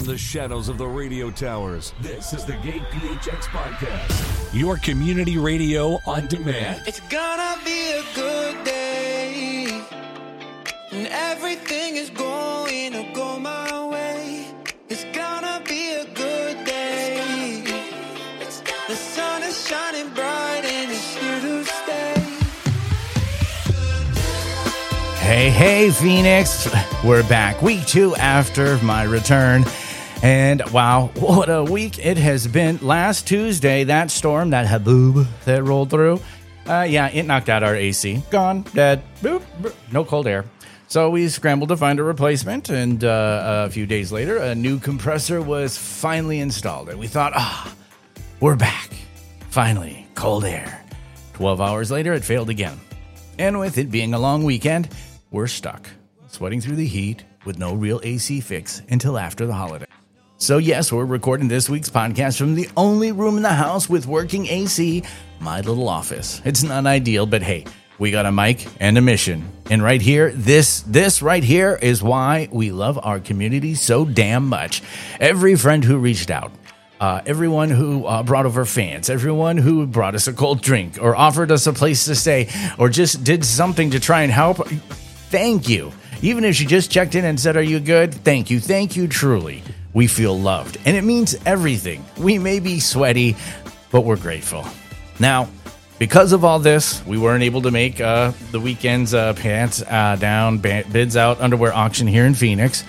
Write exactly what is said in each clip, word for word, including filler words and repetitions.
from the shadows of the radio towers, this is the Gay P H X Podcast, your community radio on demand. It's gonna be a good day, and everything is going to go my way. It's gonna be a good day. The sun is shining bright and it's here to stay. Hey, hey, Phoenix. We're back week two after my return. And wow, what a week it has been. Last Tuesday, that storm, that haboob that rolled through, uh, yeah, it knocked out our A C. Gone, dead, boop, boop, no cold air. So we scrambled to find a replacement, and uh, a few days later, a new compressor was finally installed. And we thought, ah, we're back. Finally, cold air. twelve hours later, it failed again. And with it being a long weekend, we're stuck, sweating through the heat with no real A C fix until after the holiday. So yes, we're recording this week's podcast from the only room in the house with working A C, my little office. It's not ideal, but hey, we got a mic and a mission. And right here, this this right here is why we love our community so damn much. Every friend who reached out, uh, everyone who uh, brought over fans, everyone who brought us a cold drink or offered us a place to stay or just did something to try and help, thank you. Even if you just checked in and said, are you good? Thank you. Thank you, truly. We feel loved. And it means everything. We may be sweaty, but we're grateful. Now, because of all this, we weren't able to make uh, the weekend's uh, pants uh, down, bids out underwear auction here in Phoenix.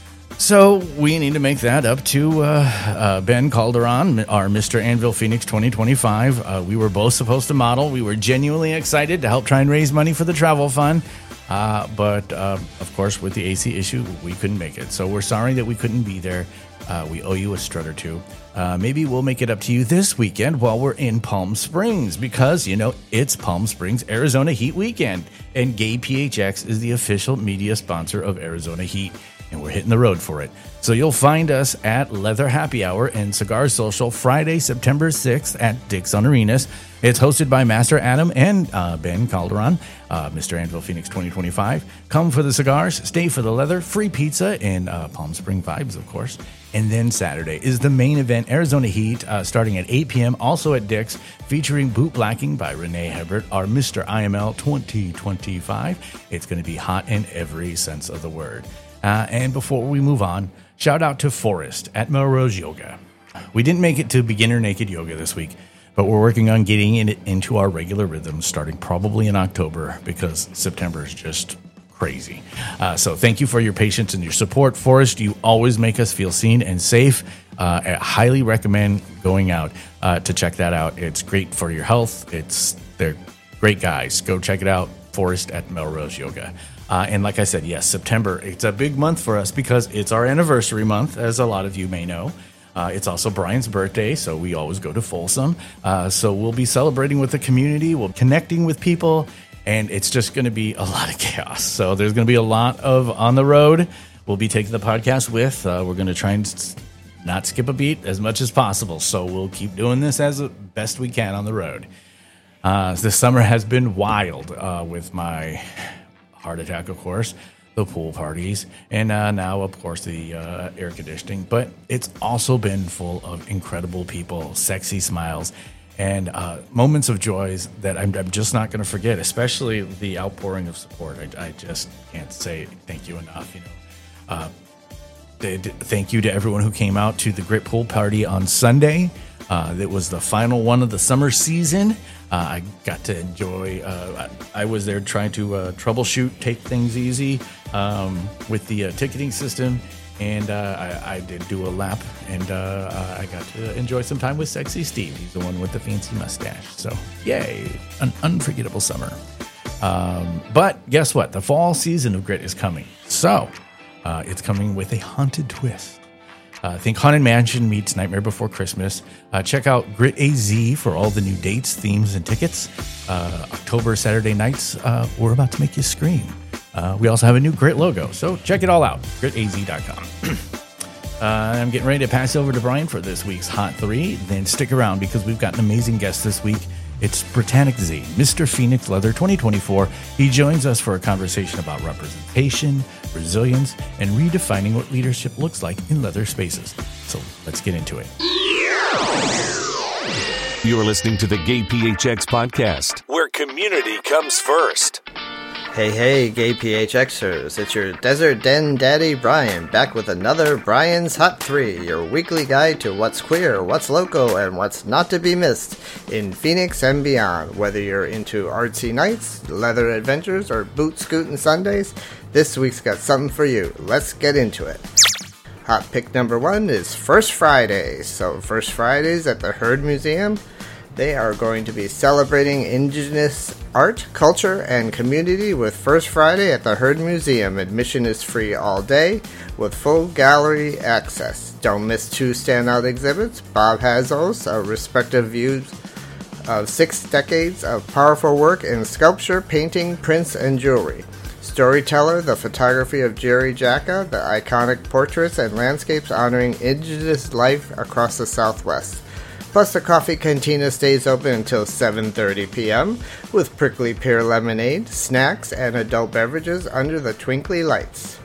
So we need to make that up to uh, uh, Ben Calderon, our Mister Anvil Phoenix twenty twenty-five. Uh, we were both supposed to model. We were genuinely excited to help try and raise money for the travel fund. Uh, but, uh, of course, with the A C issue, we couldn't make it. So we're sorry that we couldn't be there. Uh, we owe you a strut or two. Uh, maybe we'll make it up to you this weekend while we're in Palm Springs because, you know, it's Palm Springs, Arizona Heat Weekend. And Gay P H X is the official media sponsor of Arizona Heat. And we're hitting the road for it. So you'll find us at Leather Happy Hour and Cigar Social Friday, September sixth at Dick's on Arenas. It's hosted by Master Adam and uh, Ben Calderon, uh, Mister Anvil Phoenix twenty twenty-five. Come for the cigars, stay for the leather, free pizza, and uh, Palm Spring vibes, of course. And then Saturday is the main event, Arizona Heat, uh, starting at eight p.m., also at Dick's, featuring Boot Blacking by Renee Hebert, our Mister I M L twenty twenty-five. It's going to be hot in every sense of the word. Uh, and before we move on, shout out to Forrest at Melrose Yoga. We didn't make it to beginner naked yoga this week, but we're working on getting it into our regular rhythm starting probably in October because September is just crazy. Uh, so thank you for your patience and your support, Forrest. You always make us feel seen and safe. Uh, I highly recommend going out uh, to check that out. It's great for your health. It's they're great guys. Go check it out, Forrest at Melrose Yoga. Uh, and like I said, yes, September, it's a big month for us because it's our anniversary month, as a lot of you may know. Uh, it's also Brian's birthday, so we always go to Folsom. Uh, so we'll be celebrating with the community, we'll be connecting with people, and it's just going to be a lot of chaos. So there's going to be a lot of on the road. We'll be taking the podcast with. Uh, we're going to try and not skip a beat as much as possible. So we'll keep doing this as best we can on the road. Uh, this summer has been wild uh, with my heart attack, of course, the pool parties, and uh, now, of course, the uh, air conditioning. But it's also been full of incredible people, sexy smiles, and uh, moments of joys that I'm, I'm just not going to forget, especially the outpouring of support. I, I just can't say thank you enough. You know, uh, th- th- thank you to everyone who came out to the Grit Pool Party on Sunday. Uh, it was the final one of the summer season. Uh, I got to enjoy, uh, I, I was there trying to uh, troubleshoot, take things easy um, with the uh, ticketing system, and uh, I, I did do a lap, and uh, I got to enjoy some time with Sexy Steve. He's the one with the fancy mustache. So, yay, an unforgettable summer. Um, but guess what? The fall season of Grit is coming. So, uh, it's coming with a haunted twist. Uh, think Haunted Mansion meets Nightmare Before Christmas. Uh, check out Grit A Z for all the new dates, themes, and tickets. Uh, October Saturday nights, uh, we're about to make you scream. Uh, we also have a new Grit logo, so check it all out, grit a z dot com. uh, I'm getting ready to pass over to Brian for this week's Hot three. Then stick around because we've got an amazing guest this week. It's Britannic Z, Mister Phoenix Leather twenty twenty-four. He joins us for a conversation about representation, resilience, and redefining what leadership looks like in leather spaces. So let's get into it. You're listening to the Gay P H X podcast, where community comes first. Hey, hey, Gay P H Xers, it's your Desert Den Daddy Brian, back with another Brian's Hot three, your weekly guide to what's queer, what's local, and what's not to be missed in Phoenix and beyond. Whether you're into artsy nights, leather adventures, or boot scooting Sundays, this week's got something for you. Let's get into it. Hot pick number one is First Fridays. So First Fridays at the Heard Museum, they are going to be celebrating Indigenous art, culture, and community with First Friday at the Heard Museum. Admission is free all day with full gallery access. Don't miss two standout exhibits. Bob Hazos, a respective views of six decades of powerful work in sculpture, painting, prints, and jewelry. Storyteller, the photography of Jerry Jacka, the iconic portraits and landscapes honoring Indigenous life across the Southwest. Plus, the Coffee Cantina stays open until seven thirty p.m. with prickly pear lemonade, snacks, and adult beverages under the twinkly lights.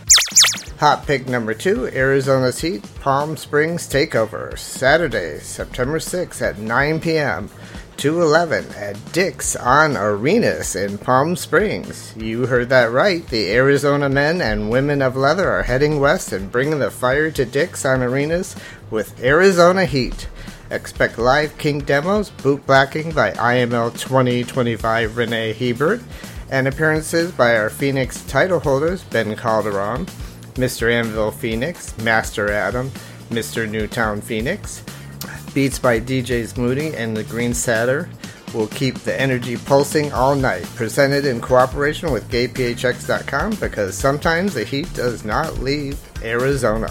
Hot pick number two, Arizona's Heat Palm Springs Takeover, Saturday, September sixth at nine p.m. to eleven at Dick's on Arenas in Palm Springs. You heard that right. The Arizona men and women of leather are heading west and bringing the fire to Dick's on Arenas with Arizona Heat. Expect live kink demos, boot blacking by I M L twenty twenty-five Renee Hebert, and appearances by our Phoenix title holders Ben Calderon, Mister Anvil Phoenix, Master Adam, Mister Newtown Phoenix. Beats by D Js Moody and the Green Satyr will keep the energy pulsing all night. Presented in cooperation with gay p h x dot com, because sometimes the heat does not leave Arizona.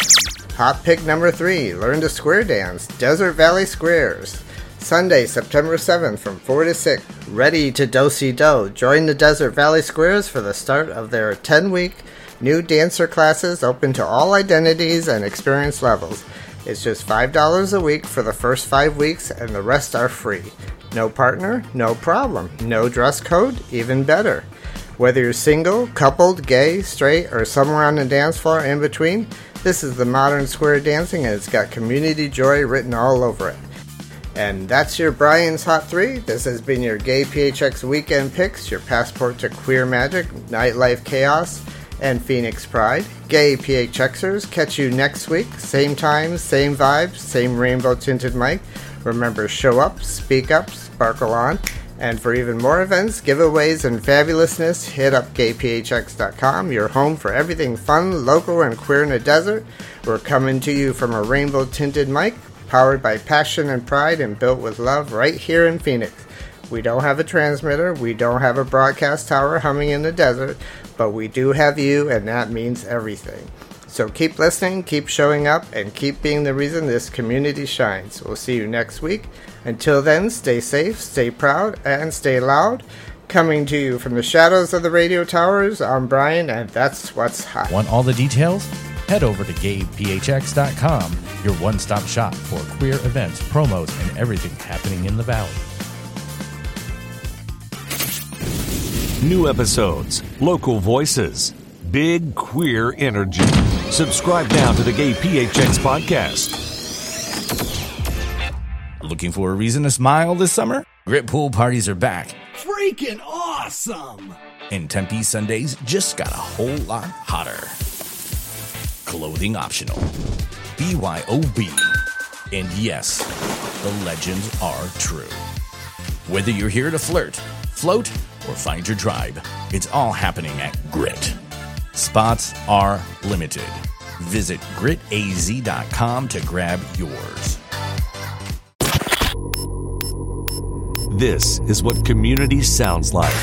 Hot pick number three, Learn to Square Dance, Desert Valley Squares. Sunday, September seventh from four to six. Ready to do-si-do. Join the Desert Valley Squares for the start of their ten-week new dancer classes open to all identities and experience levels. It's just five dollars a week for the first five weeks and the rest are free. No partner? No problem. No dress code? Even better. Whether you're single, coupled, gay, straight, or somewhere on the dance floor in between, this is the modern square dancing and it's got community joy written all over it. And that's your Brian's Hot three. This has been your Gay P H X Weekend Picks, your passport to queer magic, nightlife chaos, and Phoenix pride. Gay P H Xers, catch you next week. Same time, same vibes, same rainbow tinted mic. Remember, show up, speak up, sparkle on. And for even more events, giveaways, and fabulousness, hit up gay p h x dot com, your home for everything fun, local, and queer in the desert. We're coming to you from a rainbow-tinted mic, powered by passion and pride and built with love right here in Phoenix. We don't have a transmitter, we don't have a broadcast tower humming in the desert, but we do have you, and that means everything. So keep listening, keep showing up, and keep being the reason this community shines. We'll see you next week. Until then, stay safe, stay proud, and stay loud. Coming to you from the shadows of the radio towers, I'm Brian, and that's what's hot. Want all the details? Head over to gay p h x dot com, your one-stop shop for queer events, promos, and everything happening in the Valley. New episodes, local voices, big queer energy. Subscribe now to the Gay P H X podcast. Looking for a reason to smile this summer? Grit pool parties are back. Freaking awesome! And Tempe Sundays just got a whole lot hotter. Clothing optional. B Y O B. And yes, the legends are true. Whether you're here to flirt, float, or find your tribe, it's all happening at Grit. Spots are limited. Visit grit a z dot com to grab yours. This is what community sounds like.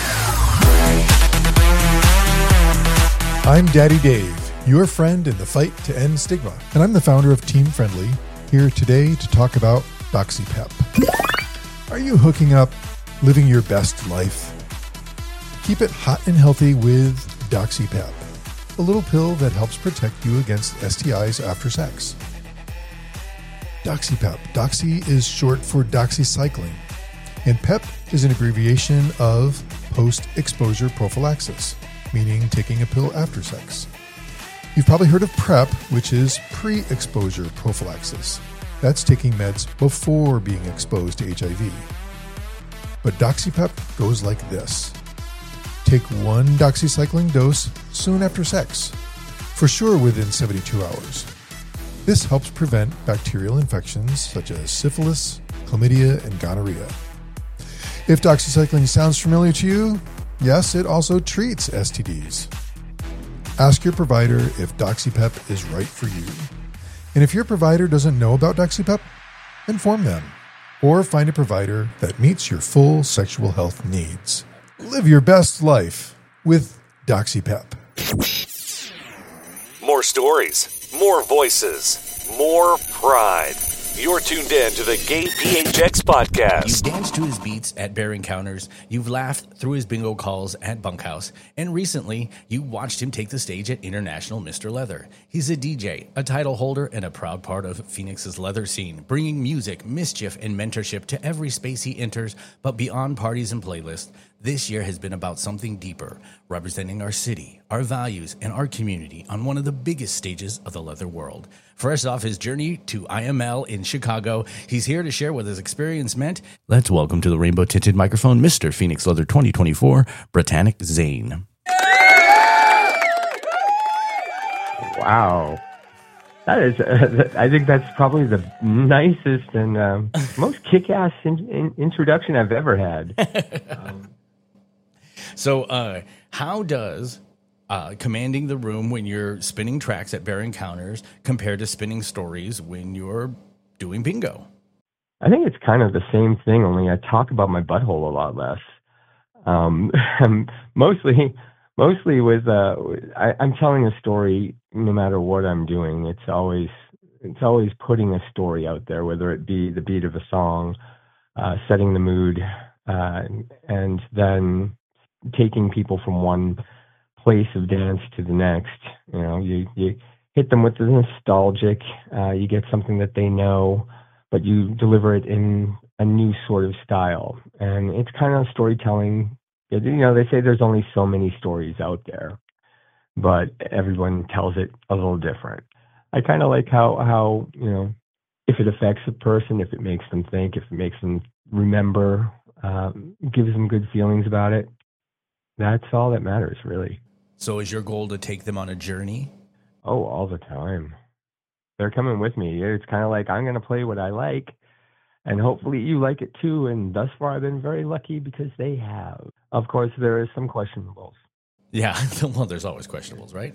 I'm Daddy Dave, your friend in the fight to end stigma, and I'm the founder of Team Friendly, here today to talk about DoxyPep. Are you hooking up, living your best life? Keep it hot and healthy with DoxyPep, a little pill that helps protect you against S T Is after sex. DoxyPep. Doxy is short for doxycycline. And PEP is an abbreviation of post-exposure prophylaxis, meaning taking a pill after sex. You've probably heard of PrEP, which is pre-exposure prophylaxis. That's taking meds before being exposed to H I V. But DoxyPEP goes like this. Take one doxycycline dose soon after sex, for sure within seventy-two hours. This helps prevent bacterial infections such as syphilis, chlamydia, and gonorrhea. If doxycycline sounds familiar to you, yes, it also treats S T Ds. Ask your provider if DoxyPEP is right for you. And if your provider doesn't know about DoxyPEP, inform them. Or find a provider that meets your full sexual health needs. Live your best life with DoxyPEP. More stories, more voices, more pride. You're tuned in to the Gay P H X podcast. You've danced to his beats at Bear Encounters, you've laughed through his bingo calls at Bunkhouse, and recently you watched him take the stage at International Mister Leather. He's a D J, a title holder, and a proud part of Phoenix's leather scene, bringing music, mischief, and mentorship to every space he enters. But beyond parties and playlists, this year has been about something deeper, representing our city, our values, and our community on one of the biggest stages of the leather world. Fresh off his journey to I M L in Chicago, he's here to share what his experience meant. Let's welcome to the rainbow-tinted microphone, Mister Phoenix Leather twenty twenty-four, Britannic Zane. Wow. That is, uh, I think that's probably the nicest and um, most kick-ass in, in, introduction I've ever had. Um, so, uh, how does uh, commanding the room when you're spinning tracks at Bear Encounters compared to spinning stories when you're doing bingo? I think it's kind of the same thing, only I talk about my butthole a lot less. Um, mostly, mostly with uh, I, I'm telling a story no matter what I'm doing. It's always it's always putting a story out there, whether it be the beat of a song, uh, setting the mood, uh, and then taking people from one place of dance to the next. You know, you you hit them with the nostalgic. Uh, you get something that they know, but you deliver it in a new sort of style. And it's kind of storytelling. You know, they say there's only so many stories out there, but everyone tells it a little different. I kind of like how, how, you know, if it affects a person, if it makes them think, if it makes them remember, um, gives them good feelings about it, that's all that matters, really. So is your goal to take them on a journey? Oh, all the time. They're coming with me. It's kind of like, I'm going to play what I like, and hopefully you like it too. And thus far, I've been very lucky because they have. Of course, there is some questionables. Yeah, well, there's always questionables, right?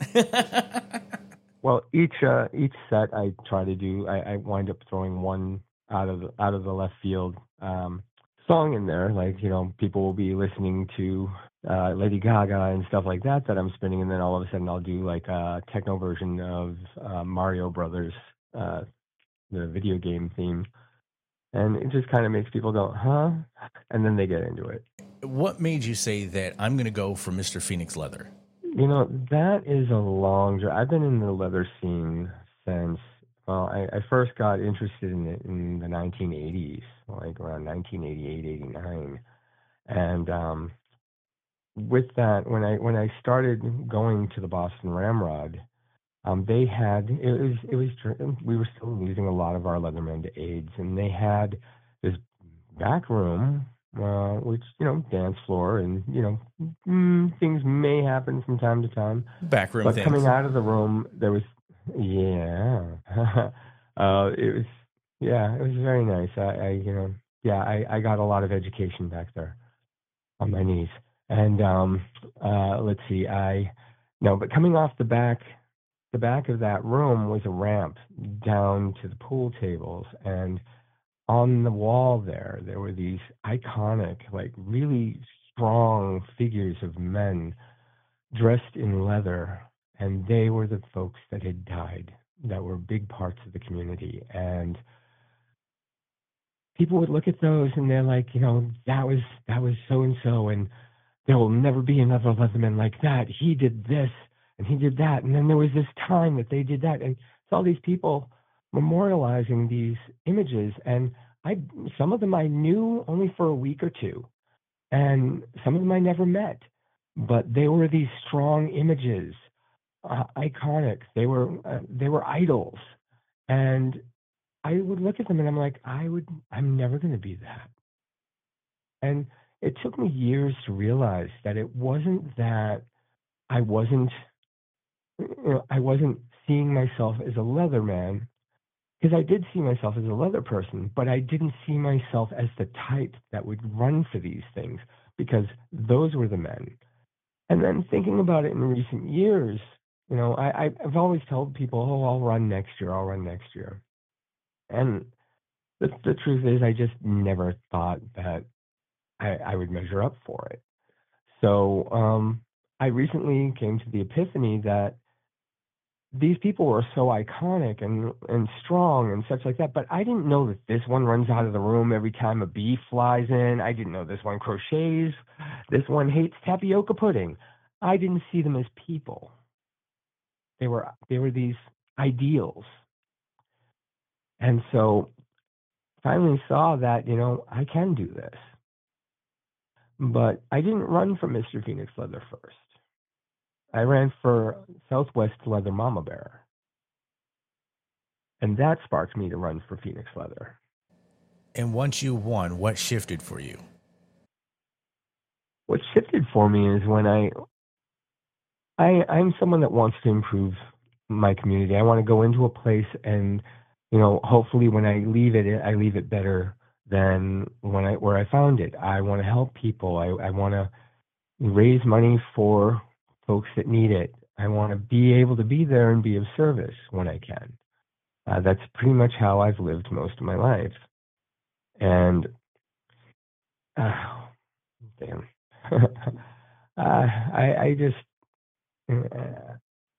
Well, each uh, each set I try to do, I, I wind up throwing one out of the, out of the left field um, song in there. Like, you know, people will be listening to uh, Lady Gaga and stuff like that that I'm spinning, and then all of a sudden I'll do like a techno version of uh, Mario Brothers, uh, the video game theme. And it just kind of makes people go, huh? And then they get into it. What made you say that I'm going to go for Mister Phoenix Leather? You know, that is a long journey. I've been in the leather scene since, well, I, I first got interested in it in the nineteen eighties, like around nineteen eighty-eight, eighty-nine. And um, with that, when I when I started going to the Boston Ramrod, Um, they had, it was, it was, we were still losing a lot of our Leathermen to AIDS, and they had this back room, uh, which, you know, dance floor, and, you know, mm, things may happen from time to time. Back room But things. coming out of the room, there was, yeah, uh, it was, yeah, it was very nice. I, I you know, yeah, I, I got a lot of education back there on my knees. And um, uh, let's see, I, no, but coming off the back, the back of that room was a ramp down to the pool tables, and on the wall there, there were these iconic, like really strong figures of men dressed in leather, and they were the folks that had died, that were big parts of the community. And people would look at those and they're like, you know, that was, that was so-and-so, and there will never be another Leatherman like that. He did this. And he did that. And then there was this time that they did that. And it's all these people memorializing these images. And I some of them I knew only for a week or two, and some of them I never met, but they were these strong images, uh, iconic. They were uh, they were idols, and I would look at them and I'm like, I would, I'm never going to be that. And it took me years to realize that it wasn't that I wasn't, you know, I wasn't seeing myself as a leather man, because I did see myself as a leather person, but I didn't see myself as the type that would run for these things, because those were the men. And then thinking about it in recent years, you know, I, I've always told people, oh, I'll run next year, I'll run next year. And the, the truth is, I just never thought that I, I would measure up for it. So um, I recently came to the epiphany that these people were so iconic and, and strong and such like that, but I didn't know that this one runs out of the room every time a bee flies in. I didn't know this one crochets. This one hates tapioca pudding. I didn't see them as people. They were they were these ideals. And so finally saw that, you know, I can do this. But I didn't run for Mister Phoenix Leather first. I ran for Southwest Leather Mama Bear. And that sparked me to run for Phoenix Leather. And once you won, what shifted for you? What shifted for me is when I, I I'm someone that wants to improve my community. I want to go into a place and, you know, hopefully when I leave it, I leave it better than when I where I found it. I want to help people. I, I want to raise money for folks that need it. I want to be able to be there and be of service when I can. Uh, that's pretty much how I've lived most of my life. And, uh, damn, uh, I, I just, uh,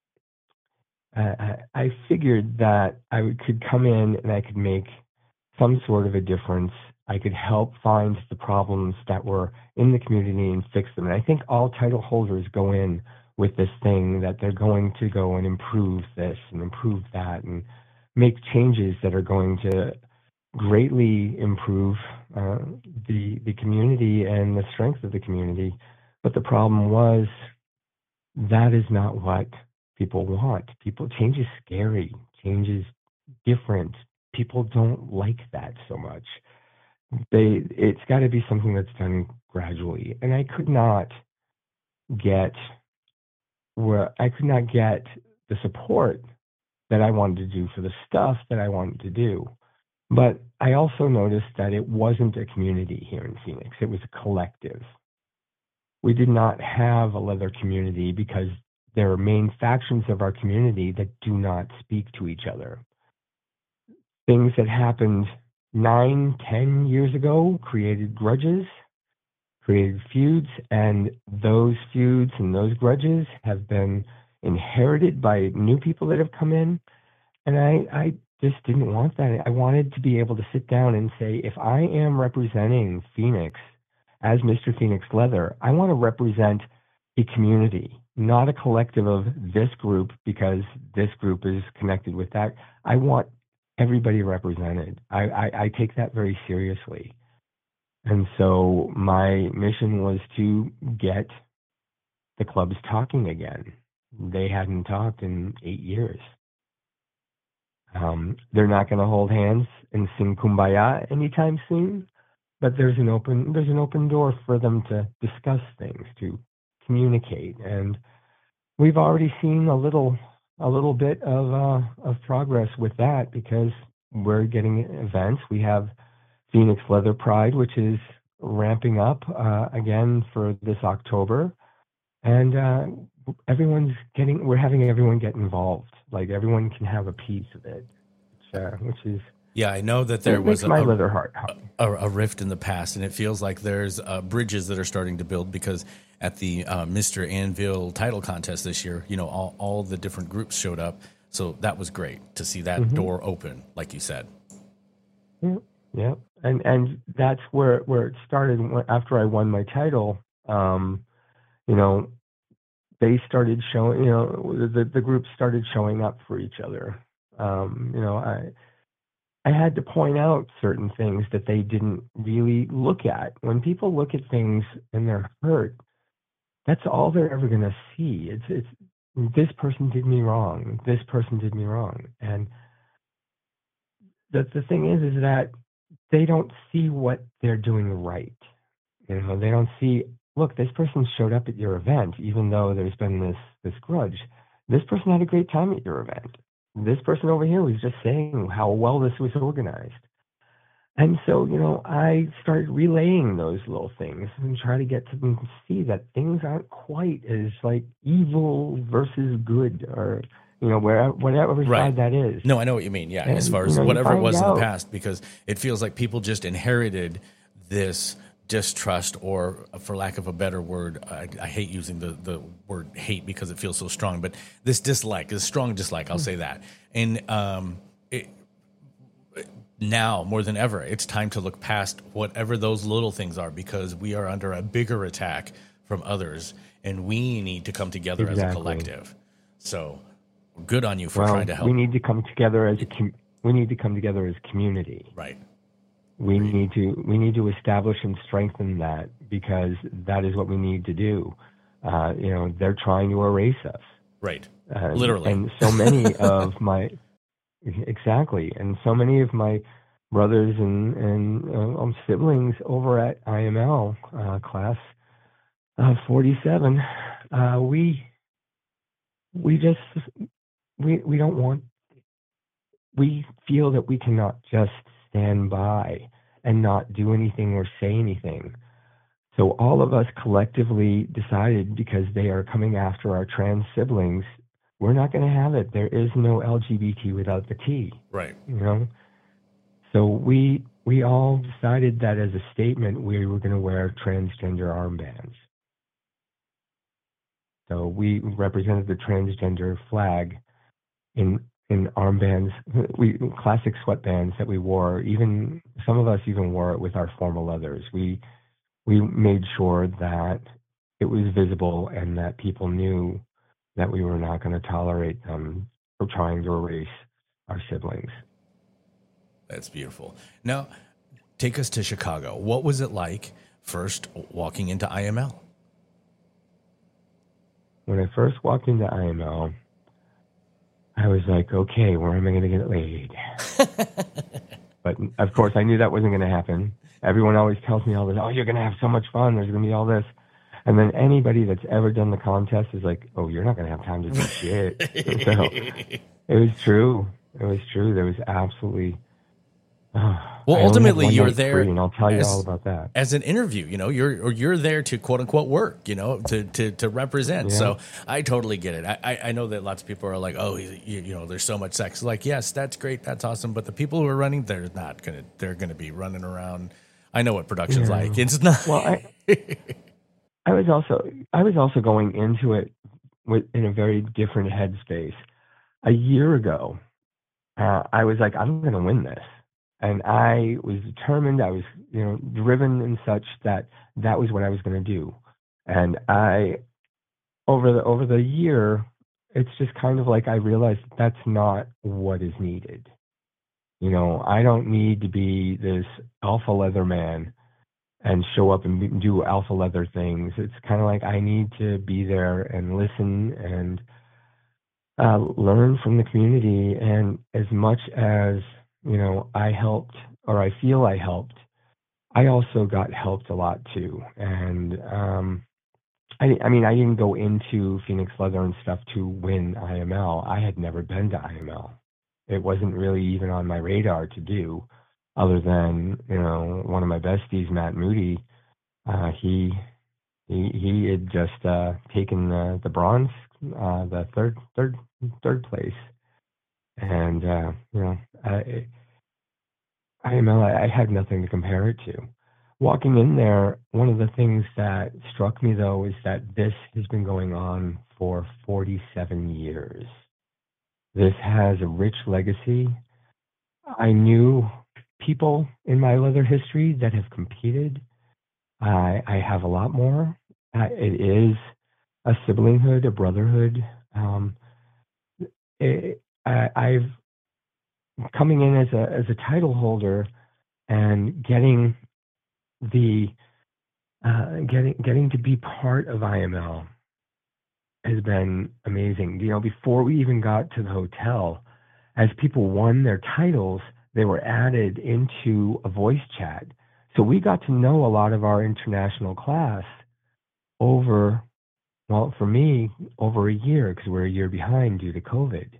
I, I figured that I would, could come in and I could make some sort of a difference. I could help find the problems that were in the community and fix them. And I think all title holders go in with this thing that they're going to go and improve this and improve that and make changes that are going to greatly improve uh, the the community and the strength of the community. But the problem was that is not what people want. People, change is scary. Change is different. People don't like that so much. They, it's got to be something that's done gradually. And I could not get where I could not get the support that I wanted to do for the stuff that I wanted to do. But I also noticed that it wasn't a community here in Phoenix. It was a collective. We did not have a leather community because there are main factions of our community that do not speak to each other. Things that happened nine, ten years ago created grudges, created feuds, and those feuds and those grudges have been inherited by new people that have come in. And I, I just didn't want that. I wanted to be able to sit down and say, if I am representing Phoenix as Mister Phoenix Leather, I want to represent a community, not a collective of this group because this group is connected with that. I want everybody represented. I, I, I take that very seriously. And so my mission was to get the clubs talking again. They hadn't talked in eight years. Um, they're not going to hold hands and sing Kumbaya anytime soon, but there's an open there's an open door for them to discuss things, to communicate, and we've already seen a little a little bit of uh, of progress with that because we're getting events. We have Phoenix Leather Pride, which is ramping up uh, again for this October, and uh, everyone's getting. We're having everyone get involved. Like everyone can have a piece of it, which, uh, which is yeah. I know that there was a, my leather heart a, a rift in the past, and it feels like there's uh, bridges that are starting to build because at the uh, Mister Anvil title contest this year, you know, all all the different groups showed up, so that was great to see that mm-hmm. door open, like you said. Yeah, yeah. and and that's where where it started. After I won my title, um, you know. They started showing, you know, the the group started showing up for each other. Um, you know, I I had to point out certain things that they didn't really look at. When people look at things and they're hurt, that's all they're ever going to see. It's it's this person did me wrong. This person did me wrong. And the the thing is, is that they don't see what they're doing right. You know, they don't see, look, this person showed up at your event, even though there's been this this grudge. This person had a great time at your event. This person over here was just saying how well this was organized. And so, you know, I started relaying those little things and try to get to them to see that things aren't quite as like evil versus good, or, you know, wherever, whatever Right. side that is. No, I know what you mean. Yeah, And, as far you as know, you whatever it find was in the out- past, because it feels like people just inherited this distrust, or for lack of a better word, I, I hate using the, the word hate because it feels so strong, but this dislike, this strong dislike, I'll say that. And um, it, now more than ever, it's time to look past whatever those little things are, because we are under a bigger attack from others, and we need to come together as a Exactly. collective. So good on you for well, trying to help. we need to come together as a com- we need to come together as a community. Right. We need to we need to establish and strengthen that, because that is what we need to do. Uh, you know, they're trying to erase us. Right. Uh, Literally. And so many of my exactly, and so many of my brothers and and uh, um, siblings over at I M L uh, class uh, forty-seven, uh, we we just we we don't want. We feel that we cannot just stand by and not do anything or say anything. So all of us collectively decided, because they are coming after our trans siblings, we're not going to have it. There is no L G B T without the T. Right. You know? So we we all decided that as a statement, we were going to wear transgender armbands. So we represented the transgender flag in in armbands, we classic sweatbands that we wore. Even some of us even wore it with our formal leathers. We we made sure that it was visible and that people knew that we were not going to tolerate them for trying to erase our siblings. That's beautiful. Now, take us to Chicago. What was it like first walking into I M L? When I first walked into I M L, I was like, okay, where am I going to get laid? But of course, I knew that wasn't going to happen. Everyone always tells me all this, oh, you're going to have so much fun. There's going to be all this. And then anybody that's ever done the contest is like, oh, you're not going to have time to do shit. So it was true. It was true. There was absolutely... Oh, Well, I only had ultimately, one you're night there free, and I'll tell you as- all about that. As an interview, you know, you're or you're there to quote unquote work, you know, to to, to represent. Yeah. So I totally get it. I, I I know that lots of people are like, oh, you, you know, there's so much sex. Like, yes, that's great, that's awesome. But the people who are running, they're not gonna. They're gonna be running around. I know what production's Yeah. like. It's not. Well, I, I was also I was also going into it with in a very different headspace. A year ago, uh, I was like, I'm going to win this, and I was determined. I was, you know, driven and such that that was what I was going to do. And I, over the over the year, it's just kind of like I realized that's not what is needed. You know, I don't need to be this alpha leather man and show up and be- do alpha leather things. It's kind of like I need to be there and listen and uh, learn from the community. And as much as, you know, I helped, or I feel I helped, I also got helped a lot too. And um, I, I mean, I didn't go into Phoenix Leather and stuff to win I M L. I had never been to I M L. It wasn't really even on my radar to do, other than, you know, one of my besties, Matt Moody, uh, he he he had just uh, taken the, the bronze, uh, the third third third place, and uh, you know, I, I M L, I, I had nothing to compare it to. Walking in there, one of the things that struck me though is that this has been going on for forty-seven years. This has a rich legacy. I knew people in my leather history that have competed. I, I have a lot more. Uh, it is a siblinghood, a brotherhood. Um, it, I, I've coming in as a as a title holder and getting the uh, getting getting to be part of I M L has been amazing. You know, before we even got to the hotel, as people won their titles, they were added into a voice chat. So we got to know a lot of our international class over, well, for me, over a year, because we're a year behind due to COVID.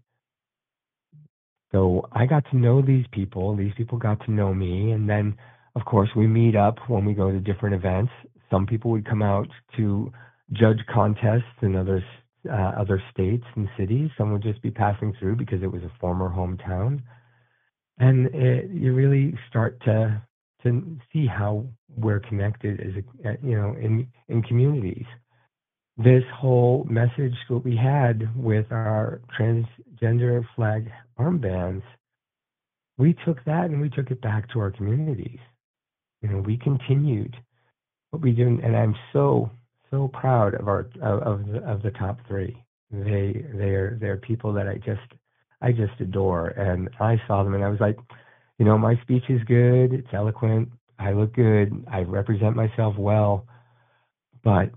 So I got to know these people. These people got to know me. And then, of course, we meet up when we go to different events. Some people would come out to judge contests in other, uh, other states and cities. Some would just be passing through because it was a former hometown. And it, you really start to to see how we're connected as a, you know, in in communities. This whole message that we had with our transgender flag armbands, we took that and we took it back to our communities. You know, we continued what we did, and I'm so so proud of our of the, of the top three. They they're they're people that I just I just adore, and I saw them and I was like, you know, my speech is good, it's eloquent, I look good, I represent myself well, but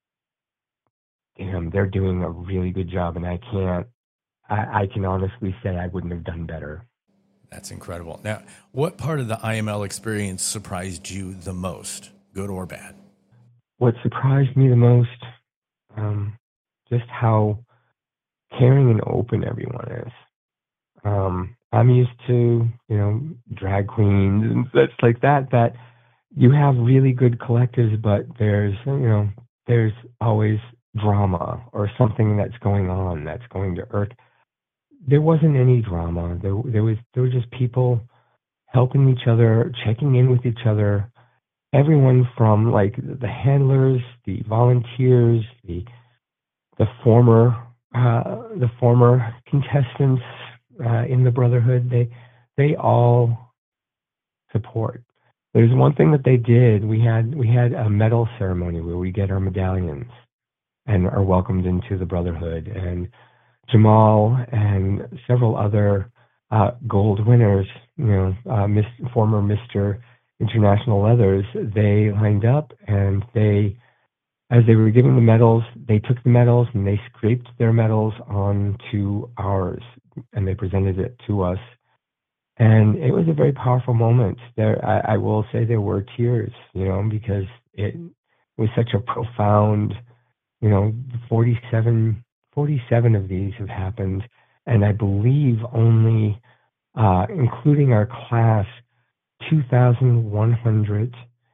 damn, they're doing a really good job, and I can't, I, I can honestly say I wouldn't have done better. That's incredible. Now, what part of the I M L experience surprised you the most, good or bad? What surprised me the most, um, just how caring and open everyone is. Um, I'm used to, you know, drag queens and such like that, that you have really good collectives, but there's, you know, there's always drama or something that's going on that's going to irk. There wasn't any drama. There, there was, there were just people helping each other, checking in with each other. Everyone from like the handlers, the volunteers, the the former uh, the former contestants uh, in the Brotherhood. They they all support. There's one thing that they did. We had we had a medal ceremony where we get our medallions and are welcomed into the Brotherhood. And Jamal and several other uh, gold winners, you know, uh, Miss, former Mister International Leathers, they lined up and they, as they were giving the medals, they took the medals and they scraped their medals onto ours and they presented it to us. And it was a very powerful moment. There, I, I will say there were tears, you know, because it was such a profound, you know, forty-seven, forty-seven of these have happened. And I believe only, uh, including our class, two thousand one hundred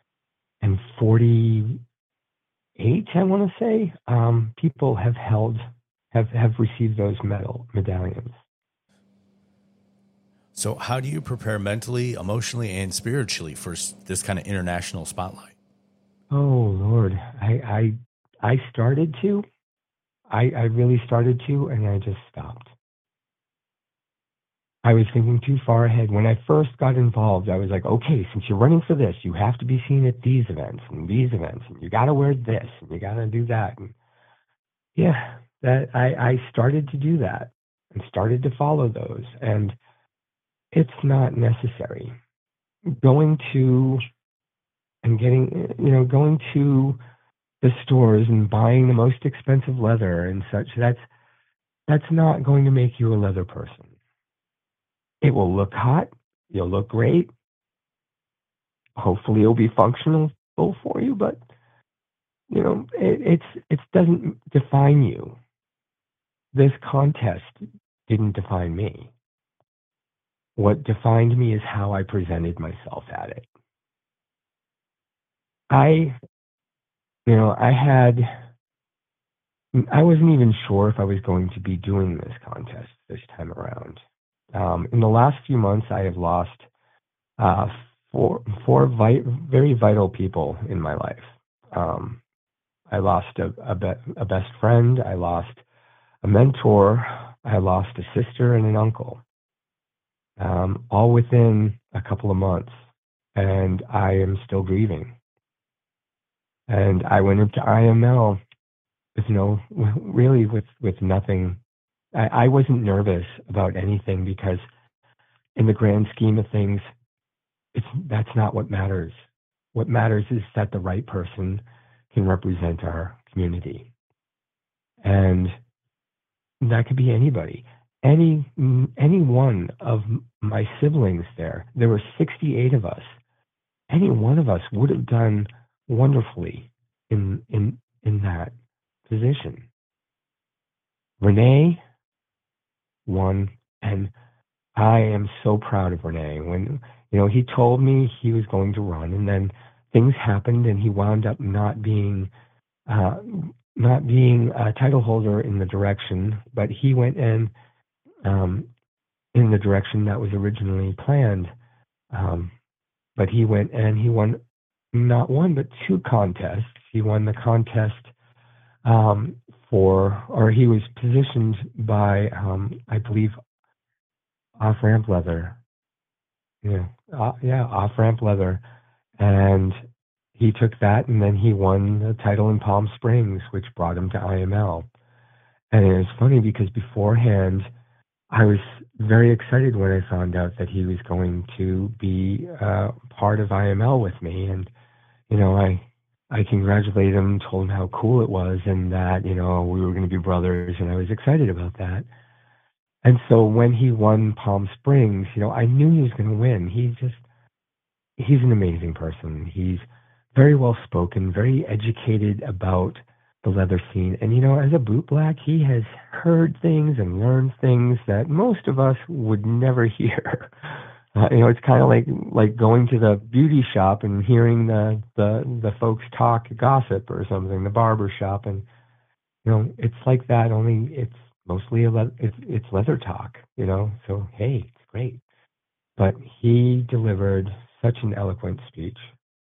forty-eight, I want to say, um, people have held, have, have received those medal medallions. So how do you prepare mentally, emotionally, and spiritually for s- this kind of international spotlight? Oh, Lord. I, I, I started to, I, I really started to, and I just stopped. I was thinking too far ahead. When I first got involved, I was like, okay, since you're running for this, you have to be seen at these events and these events, and you got to wear this, and you got to do that. And yeah, that I, I started to do that and started to follow those. And it's not necessary. Going to and getting, you know, going to the stores and buying the most expensive leather and such, that's that's not going to make you a leather person. It will look hot. You'll look great. Hopefully, it'll be functional for you, but you know, it, it's it doesn't define you. This contest didn't define me. What defined me is how I presented myself at it. I, you know, I had, I wasn't even sure if I was going to be doing this contest this time around. Um, in the last few months, I have lost uh, four, four vi- very vital people in my life. Um, I lost a, a, be- a best friend. I lost a mentor. I lost a sister and an uncle. Um, all within a couple of months, and I am still grieving. And I went into I M L with no, really with, with nothing. I, I wasn't nervous about anything because in the grand scheme of things, it's that's not what matters. What matters is that the right person can represent our community. And that could be anybody. Any any one of my siblings there, there were sixty-eight of us. Any one of us would have done wonderfully in in in that position. Renee won, and I am so proud of Renee. When you know he told me he was going to run, and then things happened, and he wound up not being uh, not being a title holder in the direction, but he went in um, in the direction that was originally planned. Um, but he went and he won not one but two contests. He won the contest um, for, or he was positioned by, um, I believe, Off Ramp Leather. Yeah, uh, yeah, Off Ramp Leather, and he took that, and then he won the title in Palm Springs, which brought him to I M L. And it was funny because beforehand, I was very excited when I found out that he was going to be uh, part of I M L with me. And, you know, I I congratulated him, told him how cool it was, and that, you know, we were going to be brothers, and I was excited about that. And so when he won Palm Springs, you know, I knew he was going to win. He just, he's an amazing person. He's very well spoken, very educated about the leather scene. And, you know, as a boot black, he has heard things and learned things that most of us would never hear. Uh, you know, it's kind of like like going to the beauty shop and hearing the, the, the folks talk gossip or something, the barber shop. And, you know, it's like that, only it's mostly a le- it's, it's leather talk, you know. So, hey, it's great. But he delivered such an eloquent speech.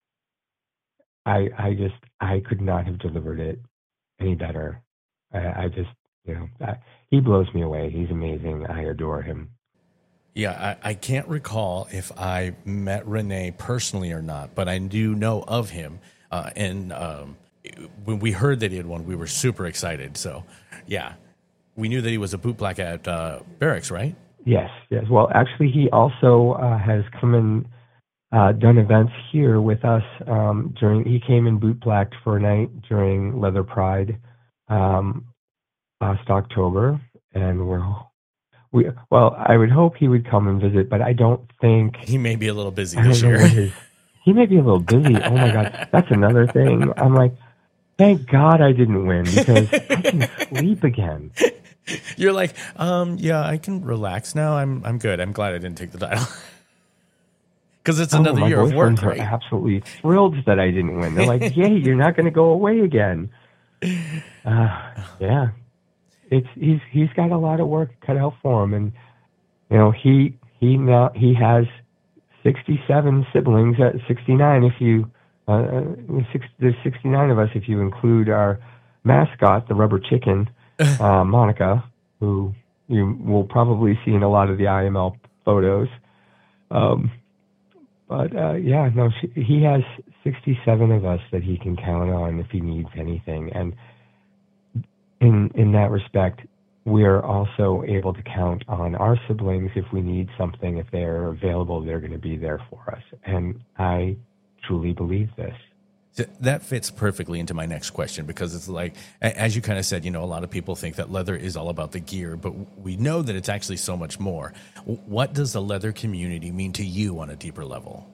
I I just, I could not have delivered it any better. I, I just, you know, I, he blows me away. He's amazing. I adore him. Yeah, I, I can't recall if I met Renee personally or not, but I do know of him. Uh, and um, when we heard that he had won, we were super excited. So, yeah, we knew that he was a boot black at uh, Barracks, right? Yes, yes. Well, actually, he also uh, has come and uh, done events here with us um, during. He came in boot blacked for a night during Leather Pride um, last October, and we're we. Well, I would hope he would come and visit, but I don't think he may be a little busy I don't this know year. what his, he may be a little busy. Oh my God, that's another thing. I'm like, thank God I didn't win because I can sleep again. You're like, um, yeah, I can relax now. I'm, I'm good. I'm glad I didn't take the title because it's another oh, year of work. My boyfriends Right? are absolutely thrilled that I didn't win. They're like, "Yay, you're not going to go away again." Uh, yeah, it's he's he's got a lot of work cut out for him, and you know he he now he has sixty-seven siblings at sixty-nine. If you uh, six, there's sixty-nine of us if you include our mascot, the rubber chicken. Uh, Monica, who you will probably see in a lot of the I M L photos. Um, but uh, yeah, no, she, he has sixty-seven of us that he can count on if he needs anything. And in in that respect, we're also able to count on our siblings if we need something. If they're available, they're going to be there for us. And I truly believe this. So that fits perfectly into my next question because it's like, as you kind of said, you know, a lot of people think that leather is all about the gear, but we know that it's actually so much more. What does the leather community mean to you on a deeper level?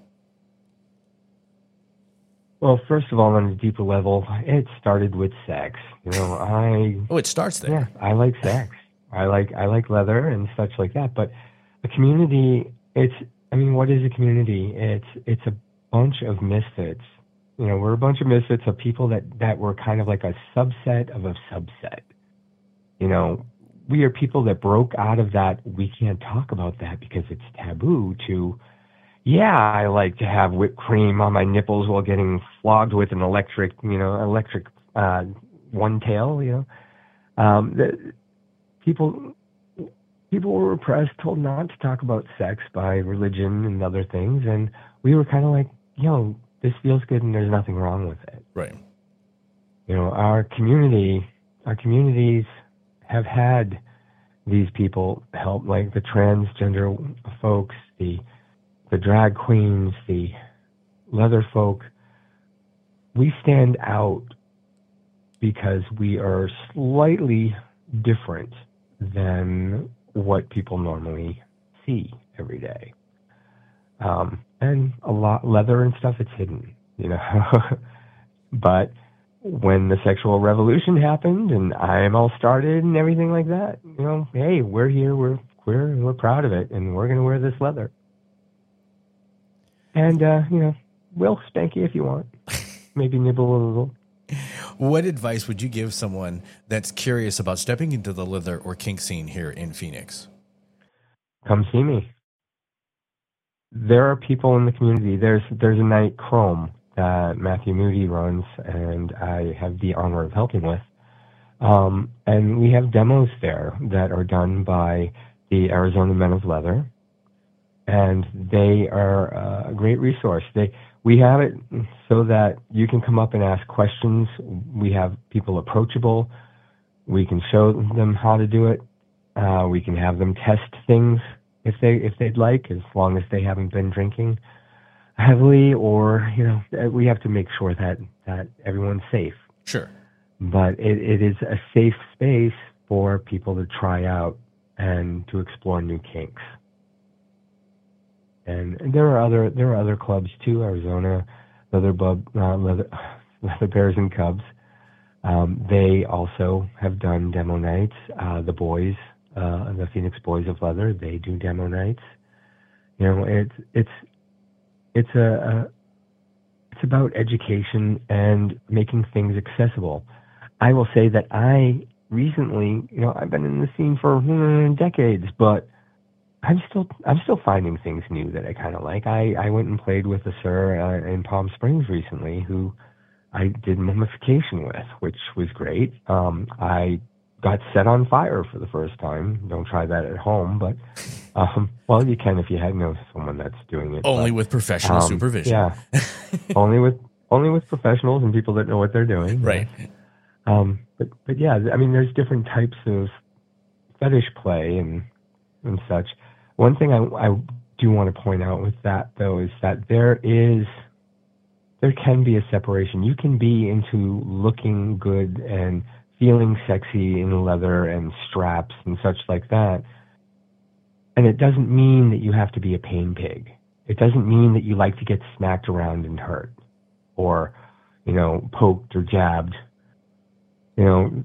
Well, first of all, on a deeper level, it started with sex. You know, I oh, it starts there. Yeah, I like sex. I like I like leather and such like that. But a community, it's I mean, what is a community? It's it's a bunch of misfits. You know, we're a bunch of misfits of people that, that were kind of like a subset of a subset. You know, we are people that broke out of that, we can't talk about that because it's taboo, to, yeah, I like to have whipped cream on my nipples while getting flogged with an electric, you know, electric uh, one tail, you know. Um, the, people, people were repressed, told not to talk about sex by religion and other things, and we were kind of like, yo, this feels good and there's nothing wrong with it. Right. You know, our community, our communities have had these people help, like the transgender folks, the the drag queens, the leather folk. We stand out because we are slightly different than what people normally see every day. Um, and a lot leather and stuff, it's hidden, you know. But when the sexual revolution happened and I M L started and everything like that, you know, hey, we're here, we're queer, and we're proud of it, and we're going to wear this leather. And, uh, you know, we'll spank you if you want. Maybe nibble a little. What advice would you give someone that's curious about stepping into the leather or kink scene here in Phoenix? Come see me. There are people in the community. There's there's a night, Chrome, that Matthew Moody runs, and I have the honor of helping with. Um, and we have demos there that are done by the Arizona Men of Leather, and they are a great resource. They we have it so that you can come up and ask questions. We have people approachable. We can show them how to do it. Uh, we can have them test things if they if they'd like, as long as they haven't been drinking heavily, or you know, we have to make sure that that everyone's safe. Sure. But it, it is a safe space for people to try out and to explore new kinks. And there are other there are other clubs too. Arizona Leather Bub, uh, Leather Leather Bears and Cubs. Um, they also have done demo nights. Uh, the boys, uh, the Phoenix Boys of Leather, they do demo nights. You know, it's it's it's a, a it's about education and making things accessible. I will say that I recently, you know, I've been in the scene for hmm, decades, but I'm still I'm still finding things new that I kind of like. I, I went and played with a sir uh, in Palm Springs recently who I did mummification with, which was great. Um, I got set on fire for the first time. Don't try that at home, but um, well, you can if you know someone that's doing it. Only but, with professional um, supervision. Yeah, only with only with professionals and people that know what they're doing. Right. Yeah. Um, but but yeah, I mean, there's different types of fetish play and and such. One thing I, I do want to point out with that, though, is that there is, there can be a separation. You can be into looking good and feeling sexy in leather and straps and such like that. And it doesn't mean that you have to be a pain pig. It doesn't mean that you like to get smacked around and hurt or, you know, poked or jabbed. You know,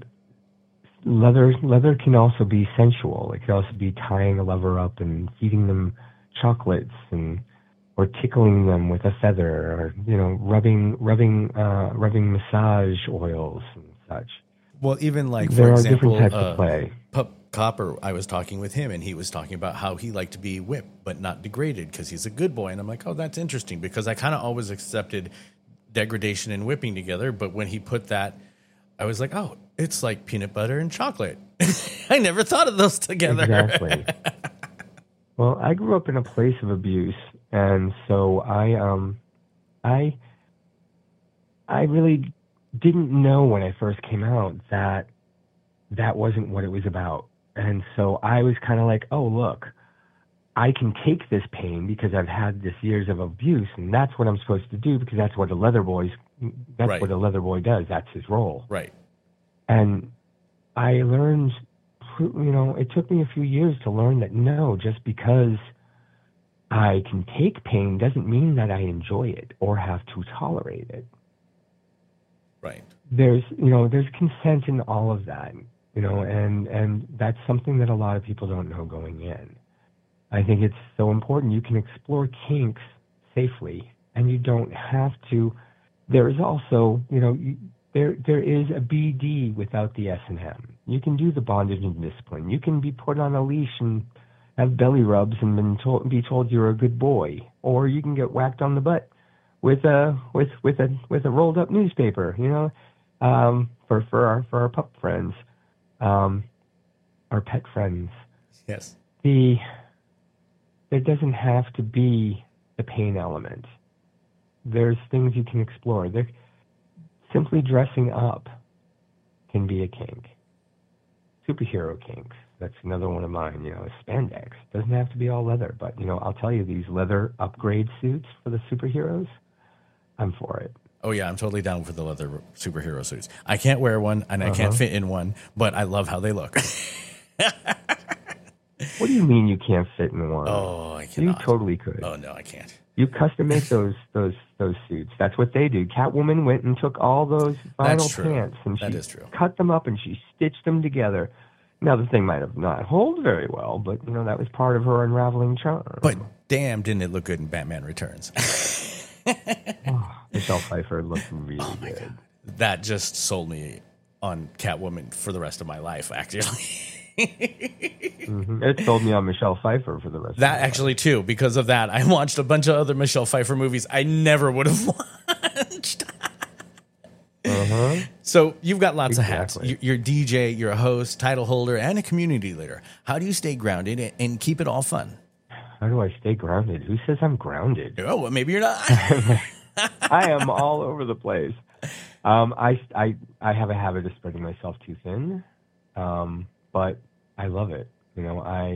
Leather leather can also be sensual. It can also be tying a lover up and feeding them chocolates and or tickling them with a feather, or you know, rubbing rubbing uh, rubbing massage oils and such. Well, even like for there example, are different types uh, of play. Pup Copper, I was talking with him, and he was talking about how he liked to be whipped but not degraded because he's a good boy. And I'm like, oh, that's interesting, because I kind of always accepted degradation and whipping together, but when he put that, I was like, oh, it's like peanut butter and chocolate. I never thought of those together. Exactly. Well, I grew up in a place of abuse, and so I, um, I, I really didn't know when I first came out that that wasn't what it was about, and so I was kind of like, oh, look, I can take this pain because I've had this years of abuse, and that's what I'm supposed to do because that's what a leather boy's. That's Right. what a leather boy does. That's his role. Right. And I learned, you know, it took me a few years to learn that no, just because I can take pain doesn't mean that I enjoy it or have to tolerate it. Right. There's, you know, there's consent in all of that, you know, and, and that's something that a lot of people don't know going in. I think it's so important. You can explore kinks safely, and you don't have to. There is also, you know, you, there there is a B D without the S and M. You can do the bondage and discipline. You can be put on a leash and have belly rubs and been told, be told you're a good boy, or you can get whacked on the butt with a with with a with a rolled up newspaper. You know, um, for for our for our pup friends, um, our pet friends. Yes. The there doesn't have to be the pain element. There's things you can explore. There, simply dressing up can be a kink. Superhero kinks, That's another one of mine. You know, spandex doesn't have to be all leather, but you know, I'll tell you, these leather upgrade suits for the superheroes, I'm for it. Oh yeah, I'm totally down for the leather superhero suits. I can't wear one and I Uh-huh. can't fit in one, but I love how they look. What do you mean you can't fit in one? Oh, I You cannot. totally could. Oh no, I can't. You custom make those those those suits. That's what they do. Catwoman went and took all those That's vinyl true. pants and That she is true. cut them up and she stitched them together. Now the thing might have not hold very well, but you know that was part of her unraveling charm. But damn, didn't it look good in Batman Returns? Oh, Michelle Pfeiffer looked really Oh my good. god, that just sold me on Catwoman for the rest of my life. Actually, hmm It sold me on Michelle Pfeiffer for the rest. that of my actually too. Because of that, I watched a bunch of other Michelle Pfeiffer movies I never would have watched. life. Uh-huh. So you've got lots of Exactly. hats. You- You're a D J, you're a host, title holder, and a community leader. How do you stay grounded and- and keep it all fun? How do I stay grounded? Who says I'm grounded? Oh, well, maybe you're not. I am all over the place. Um, I, I, I have a habit of spreading myself too thin, um, but I love it. You know, I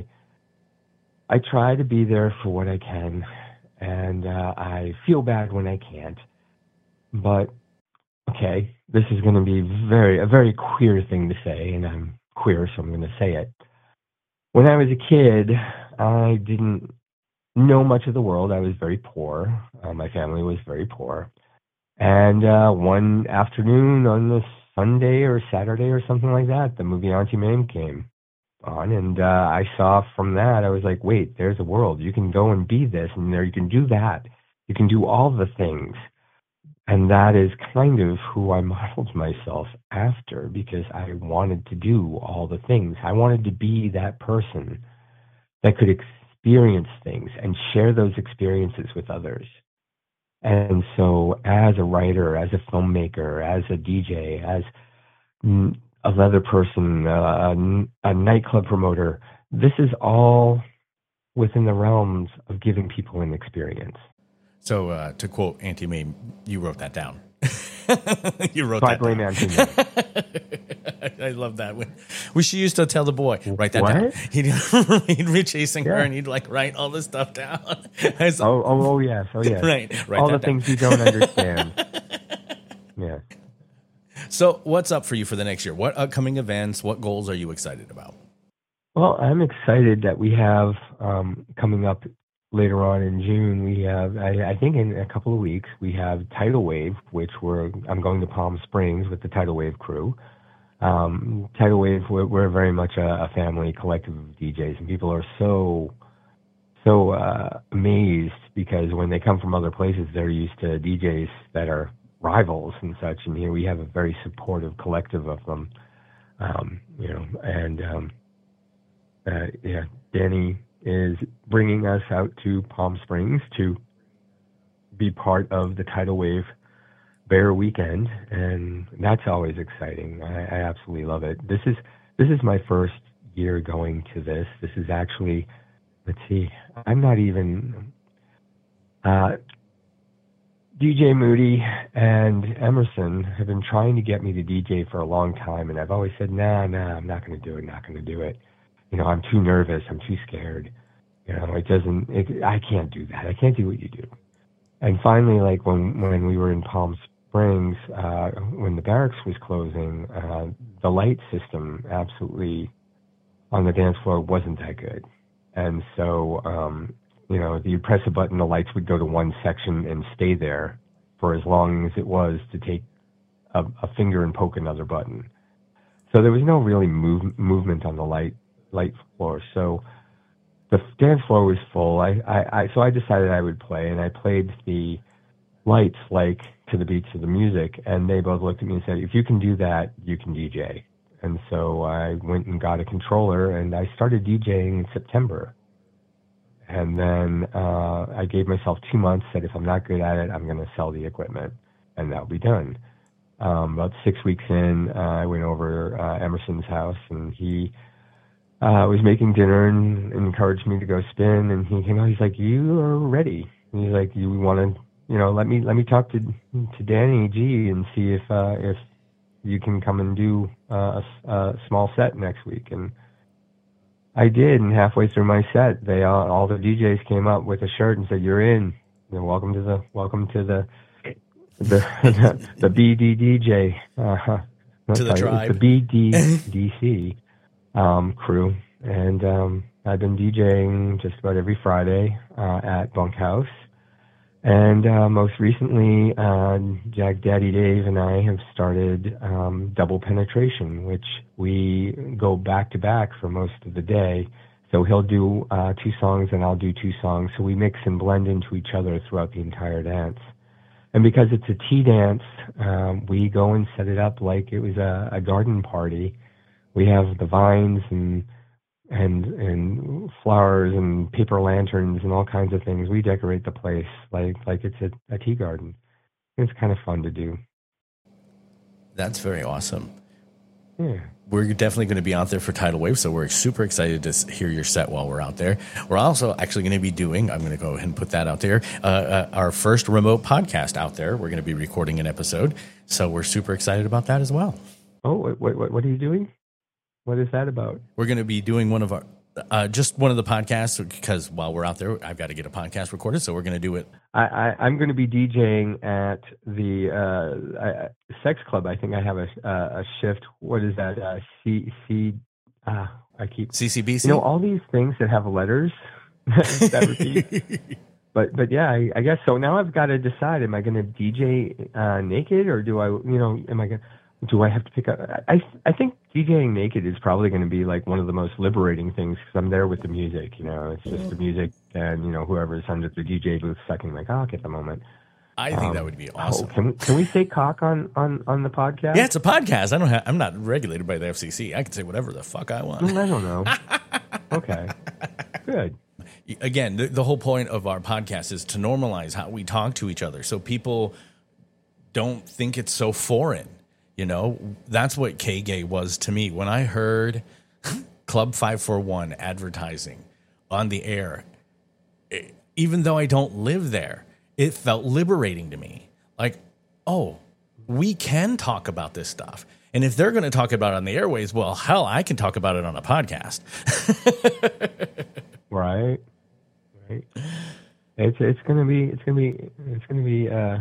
I try to be there for what I can, and uh, I feel bad when I can't. But okay, this is going to be very a very queer thing to say, and I'm queer, so I'm going to say it. When I was a kid, I didn't know much of the world. I was very poor. Uh, my family was very poor. And uh, one afternoon on a Sunday or Saturday or something like that, the movie Auntie Mame came on. And uh, I saw from that, I was like, wait, there's a world. You can go and be this, and there you can do that. You can do all the things. And that is kind of who I modeled myself after, because I wanted to do all the things. I wanted to be that person that could experience things and share those experiences with others. And so as a writer, as a filmmaker, as a D J, as mm, a leather person, uh, a, a nightclub promoter, this is all within the realms of giving people an experience. So uh, to quote Auntie Mae, you wrote that down. You wrote So I that blame down. Auntie Mae. I love that. When we she used to tell the boy, write that What? down. He'd, he'd be chasing her Yeah. and he'd like write all this stuff down. I was- Oh, oh, oh, yes, oh, yes. Right, write all the that down. things you don't understand. Yeah. So what's up for you for the next year? What upcoming events, what goals are you excited about? Well, I'm excited that we have um, coming up later on in June. We have, I, I think, in a couple of weeks, we have Tidal Wave, which we're I'm going to Palm Springs with the Tidal Wave crew. Um, Tidal Wave, we're, we're very much a, a family collective of D Js, and people are so so uh, amazed because when they come from other places, they're used to D Js that are rivals and such, and here we have a very supportive collective of them. Um, you know, and um, uh, yeah, Danny is bringing us out to Palm Springs to be part of the Tidal Wave Bear Weekend, and that's always exciting. I, I absolutely love it. This is this is my first year going to this. This is actually, let's see, I'm not even. Uh, D J Moody and Emerson have been trying to get me to D J for a long time, and I've always said, nah, nah, I'm not going to do it, not going to do it. You know, I'm too nervous, I'm too scared. You know, it doesn't, it, I can't do that. I can't do what you do. And finally, like when, when we were in Palm Springs, uh, when the barracks was closing, uh, the light system absolutely on the dance floor wasn't that good. And so, um, you know, you'd press a button, the lights would go to one section and stay there for as long as it was to take a, a finger and poke another button. So there was no really move, movement on the light light floor. So the dance floor was full. I, I, I so I decided I would play, and I played the lights like to the beats of the music, and they both looked at me and said, if you can do that, you can D J. And so I went and got a controller, and I started DJing in September. And then uh, I gave myself two months, said if I'm not good at it, I'm going to sell the equipment, and that'll be done. Um, about six weeks in, uh, I went over uh, Emerson's house, and he uh, was making dinner and, and encouraged me to go spin. And he came out, he's like, "You are ready." And he's like, "You want to, you know, let me let me talk to to Danny G and see if uh, if you can come and do uh, a, a small set next week." And I did, and halfway through my set, they all, all the D Js came up with a shirt and said, "You're in. You know, welcome to the welcome to the the the, the B D D J uh, to the sorry, tribe, it's the B D D C um, crew." And um, I've been DJing just about every Friday uh, at Bunkhouse. And uh, most recently, uh, Jack Daddy Dave and I have started um, Double Penetration, which we go back to back for most of the day. So he'll do uh, two songs and I'll do two songs. So we mix and blend into each other throughout the entire dance. And because it's a tea dance, um, we go and set it up like it was a, a garden party. We have the vines and and and flowers and paper lanterns and all kinds of things. We decorate the place like like it's a, a tea garden. It's kind of fun to do. That's very awesome. Yeah. We're definitely going to be out there for Tidal Wave, so we're super excited to hear your set while we're out there. We're also actually going to be doing, I'm going to go ahead and put that out there, uh, uh, our first remote podcast out there. We're going to be recording an episode, so we're super excited about that as well. Oh, wait, wait, what are you doing? What is that about? We're going to be doing one of our, uh, just one of the podcasts, because while we're out there, I've got to get a podcast recorded, so we're going to do it. I, I, I'm going to be DJing at the uh, uh, Sex Club. I think I have a, uh, a shift. What is that? Uh, C, C, uh, I keep... C C B C? You know, all these things that have letters that repeat. But, but yeah, I, I guess so. Now I've got to decide, am I going to D J uh, naked, or do I, you know, am I going to... Do I have to pick up? I I think DJing naked is probably going to be like one of the most liberating things because I'm there with the music. You know, it's just the music, and you know whoever's under the D J booth sucking my cock at the moment. I think um, that would be awesome. Oh, can we, can we say cock on, on, on the podcast? Yeah, it's a podcast. I don't. Have, I'm not regulated by the F C C. I can say whatever the fuck I want. I don't know. Okay, good. Again, the, the whole point of our podcast is to normalize how we talk to each other, so people don't think it's so foreign. You know, that's what K-Gay was to me. When I heard Club five forty-one advertising on the air, it, even though I don't live there, it felt liberating to me. Like, oh, we can talk about this stuff. And if they're going to talk about it on the airways, well, hell, I can talk about it on a podcast. Right. Right. It's it's going to be, it's going to be, it's going to be, uh,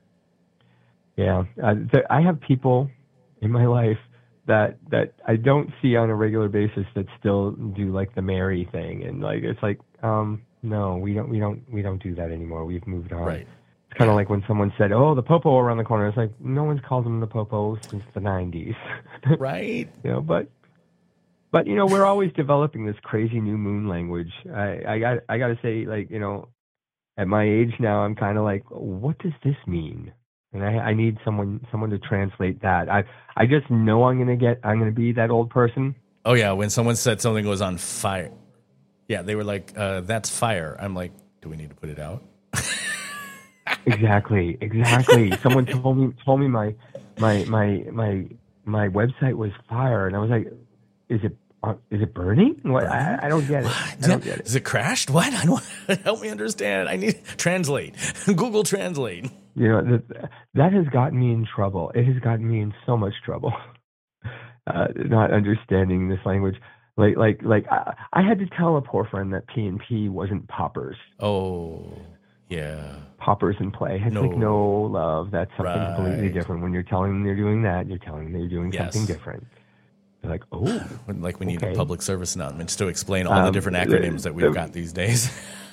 Yeah, uh, th- I have people in my life that that I don't see on a regular basis that still do like the Mary thing, and like it's like, um, no, we don't, we don't, we don't do that anymore. We've moved on. Right. It's kind of like when someone said, "Oh, the popo around the corner." It's like no one's called them the popo since the nineties. Right. You know, but but you know, we're always developing this crazy new moon language. I I got I got to say, like, you know, at my age now, I'm kind of like, what does this mean? And I, I need someone someone to translate that. I I just know I'm gonna get I'm gonna be that old person. Oh yeah, when someone said something was on fire, yeah, they were like, uh, "That's fire." I'm like, "Do we need to put it out?" Exactly, exactly. Someone told me told me my my my my my website was fire, and I was like, "Is it uh, is it burning? What? I, I don't get it. I don't get it. Is it crashed? What? I don't help me understand. I need translate. Google Translate. You know, that, that has gotten me in trouble. It has gotten me in so much trouble, uh, not understanding this language. Like, like, like, I, I had to tell a poor friend that P and P wasn't poppers. Oh, yeah. Poppers in play. It's No. like, no, love, that's something Right. completely different. When you're telling them they're doing that, you're telling them they're doing Yes. something different. They're like, oh. When, like we need Okay. public service announcements to explain all the Um, different the- acronyms that we've the- got these days.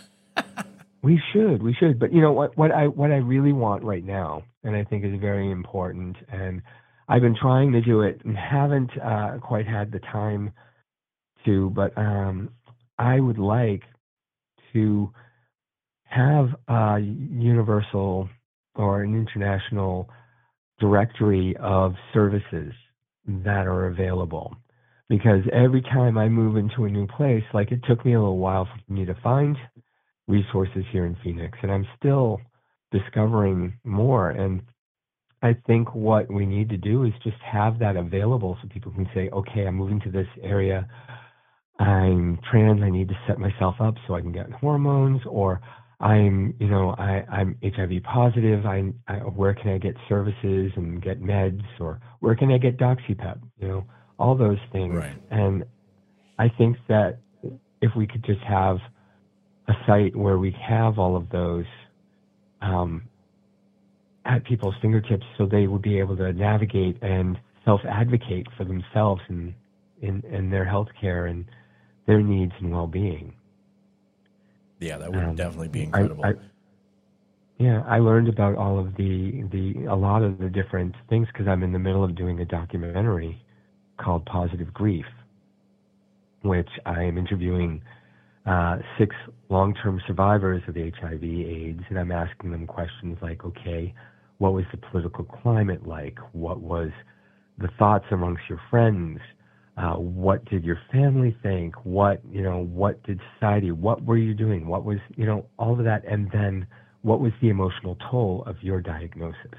We should, we should. But you know what? What I what I really want right now, and I think is very important, and I've been trying to do it and haven't uh, quite had the time to. But um, I would like to have a universal or an international directory of services that are available. Because every time I move into a new place, like it took me a little while for me to find resources here in Phoenix, and I'm still discovering more. And I think what we need to do is just have that available so people can say, okay, I'm moving to this area. I'm trans. I need to set myself up so I can get hormones, or I'm, you know, I, I'm H I V positive. I, I, where can I get services and get meds, or where can I get DoxyPep? You know, all those things. Right. And I think that if we could just have a site where we have all of those um, at people's fingertips, so they would be able to navigate and self-advocate for themselves and in, in their healthcare and their needs and well-being. Yeah, that would um, definitely be incredible. I, I, yeah, I learned about all of the, the a lot of the different things because I'm in the middle of doing a documentary called Positive Grief, which I am interviewing uh, six long-term survivors of H I V AIDS, and I'm asking them questions like, okay, what was the political climate like? What was the thoughts amongst your friends? Uh, what did your family think? What, you know, what did society, what were you doing? What was, you know, all of that. And then what was the emotional toll of your diagnosis?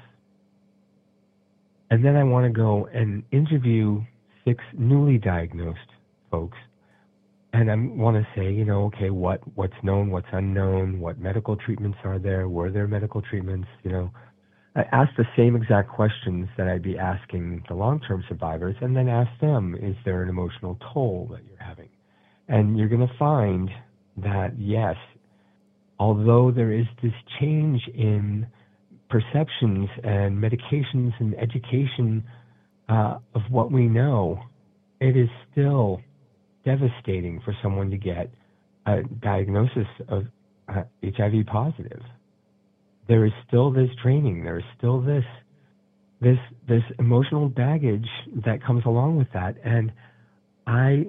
And then I want to go and interview six newly diagnosed folks. And I want to say, you know, okay, what, what's known, what's unknown, what medical treatments are there? Were there medical treatments? You know, I asked the same exact questions that I'd be asking the long-term survivors, and then ask them, is there an emotional toll that you're having? And you're going to find that, yes, although there is this change in perceptions and medications and education uh, of what we know, it is still devastating for someone to get a diagnosis of uh, H I V positive. There is still this training. There is still this, this, this emotional baggage that comes along with that. And I,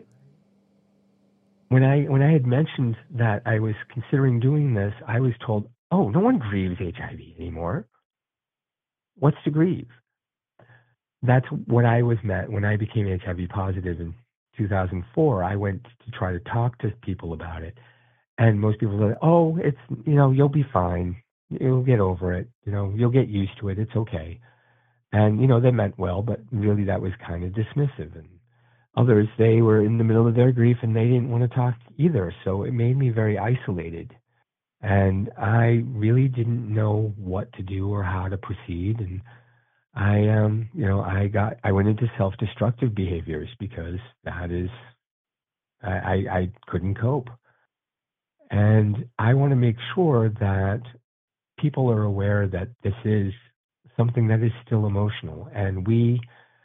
when I, when I had mentioned that I was considering doing this, I was told, "Oh, no one grieves H I V anymore. What's to grieve?" That's what I was met when I became H I V positive in two thousand four. I went to try to talk to people about it, and most people were like, "Oh, it's, you know, you'll be fine. You'll get over it. You know, you'll get used to it. It's okay." And, you know, they meant well, but really that was kind of dismissive. And others, they were in the middle of their grief and they didn't want to talk either. So it made me very isolated. And I really didn't know what to do or how to proceed. And I, um, you know, I got, I went into self-destructive behaviors because that is, I, I, I couldn't cope. And I want to make sure that people are aware that this is something that is still emotional, and we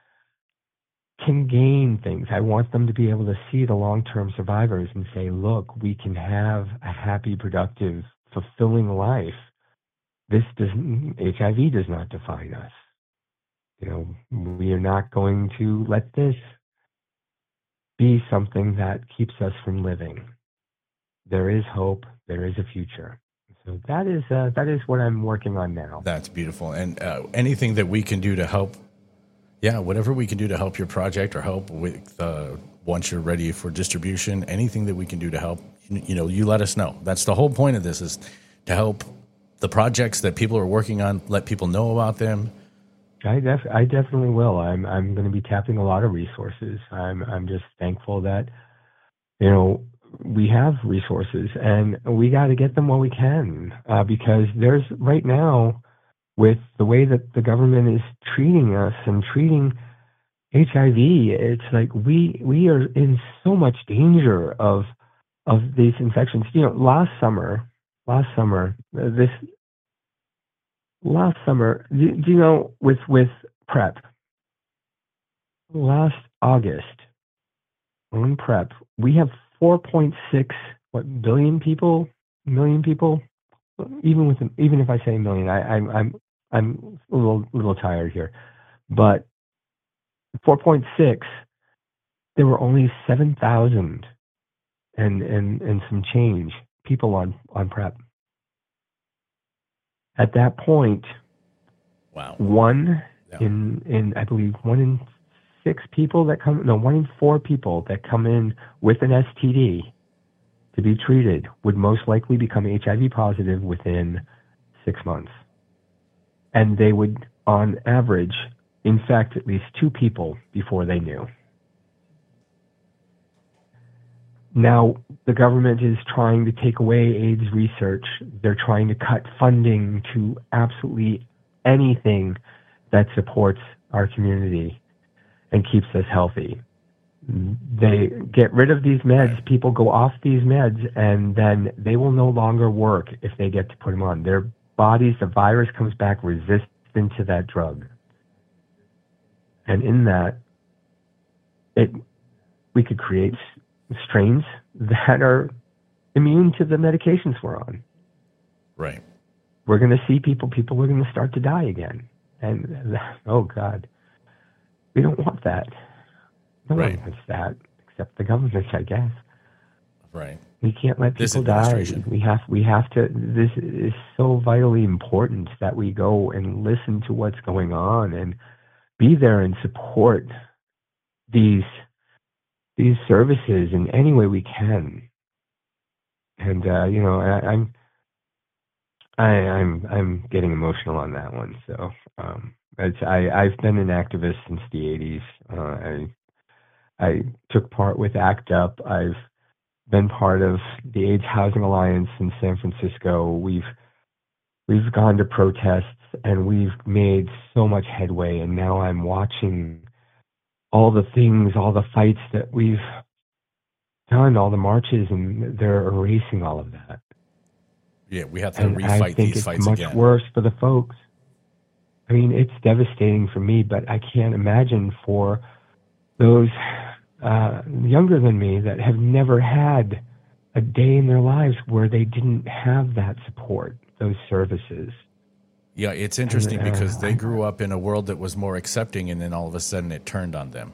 can gain things. I want them to be able to see the long-term survivors and say, look, we can have a happy, productive, fulfilling life. This doesn't, H I V does not define us. You know, we are not going to let this be something that keeps us from living. There is hope. There is a future. So that is uh, that is what I'm working on now. That's beautiful. And uh, anything that we can do to help, yeah, whatever we can do to help your project or help with uh, once you're ready for distribution, anything that we can do to help, you, you know, you let us know. That's the whole point of this, is to help the projects that people are working on, let people know about them. I def- I definitely will. I'm I'm going to be tapping a lot of resources. I'm I'm just thankful that, you know, we have resources, and we got to get them while we can, uh, because there's right now, with the way that the government is treating us and treating H I V, it's like we we are in so much danger of of these infections. You know, last summer, last summer, uh, this last summer, do, do you know, with with PrEP, last August on PrEP, we have four point six what billion people, million people. Even with even if I say million, I, I'm I'm I'm a little little tired here, but four point six. There were only seven thousand and and and some change people on on PrEP. At that point, wow, one yeah. in in I believe one in six people that come no one in four people that come in with an S T D to be treated would most likely become H I V positive within six months. And they would, on average, infect at least two people before they knew. Now, the government is trying to take away AIDS research. They're trying to cut funding to absolutely anything that supports our community and keeps us healthy. they get rid of these meds, right. People go off these meds, and then they will no longer work if they get to put them on. Their bodies, the virus comes back resistant to that drug. And in that, it we could create strains that are immune to the medications we're on. Right. We're going to see people, people are going to start to die again. And, oh, God, we don't want that. No right. one wants that, except the government, I guess. Right. We can't let people die. We have, we have to, this is so vitally important that we go and listen to what's going on and be there and support these these services in any way we can. And uh, you know, I, I'm I, I'm I'm getting emotional on that one. So um, it's, I I've been an activist since the eighties. Uh, I I took part with ACT UP. I've been part of the AIDS Housing Alliance in San Francisco. We've we've gone to protests and we've made so much headway. And now I'm watching all the things, all the fights that we've done, all the marches, and they're erasing all of that. Yeah, we have to and refight I think these it's fights much again. worse for the folks. I mean, it's devastating for me, but I can't imagine for those uh, younger than me that have never had a day in their lives where they didn't have that support, those services. Yeah, it's interesting and, uh, because they grew up in a world that was more accepting, and then all of a sudden it turned on them.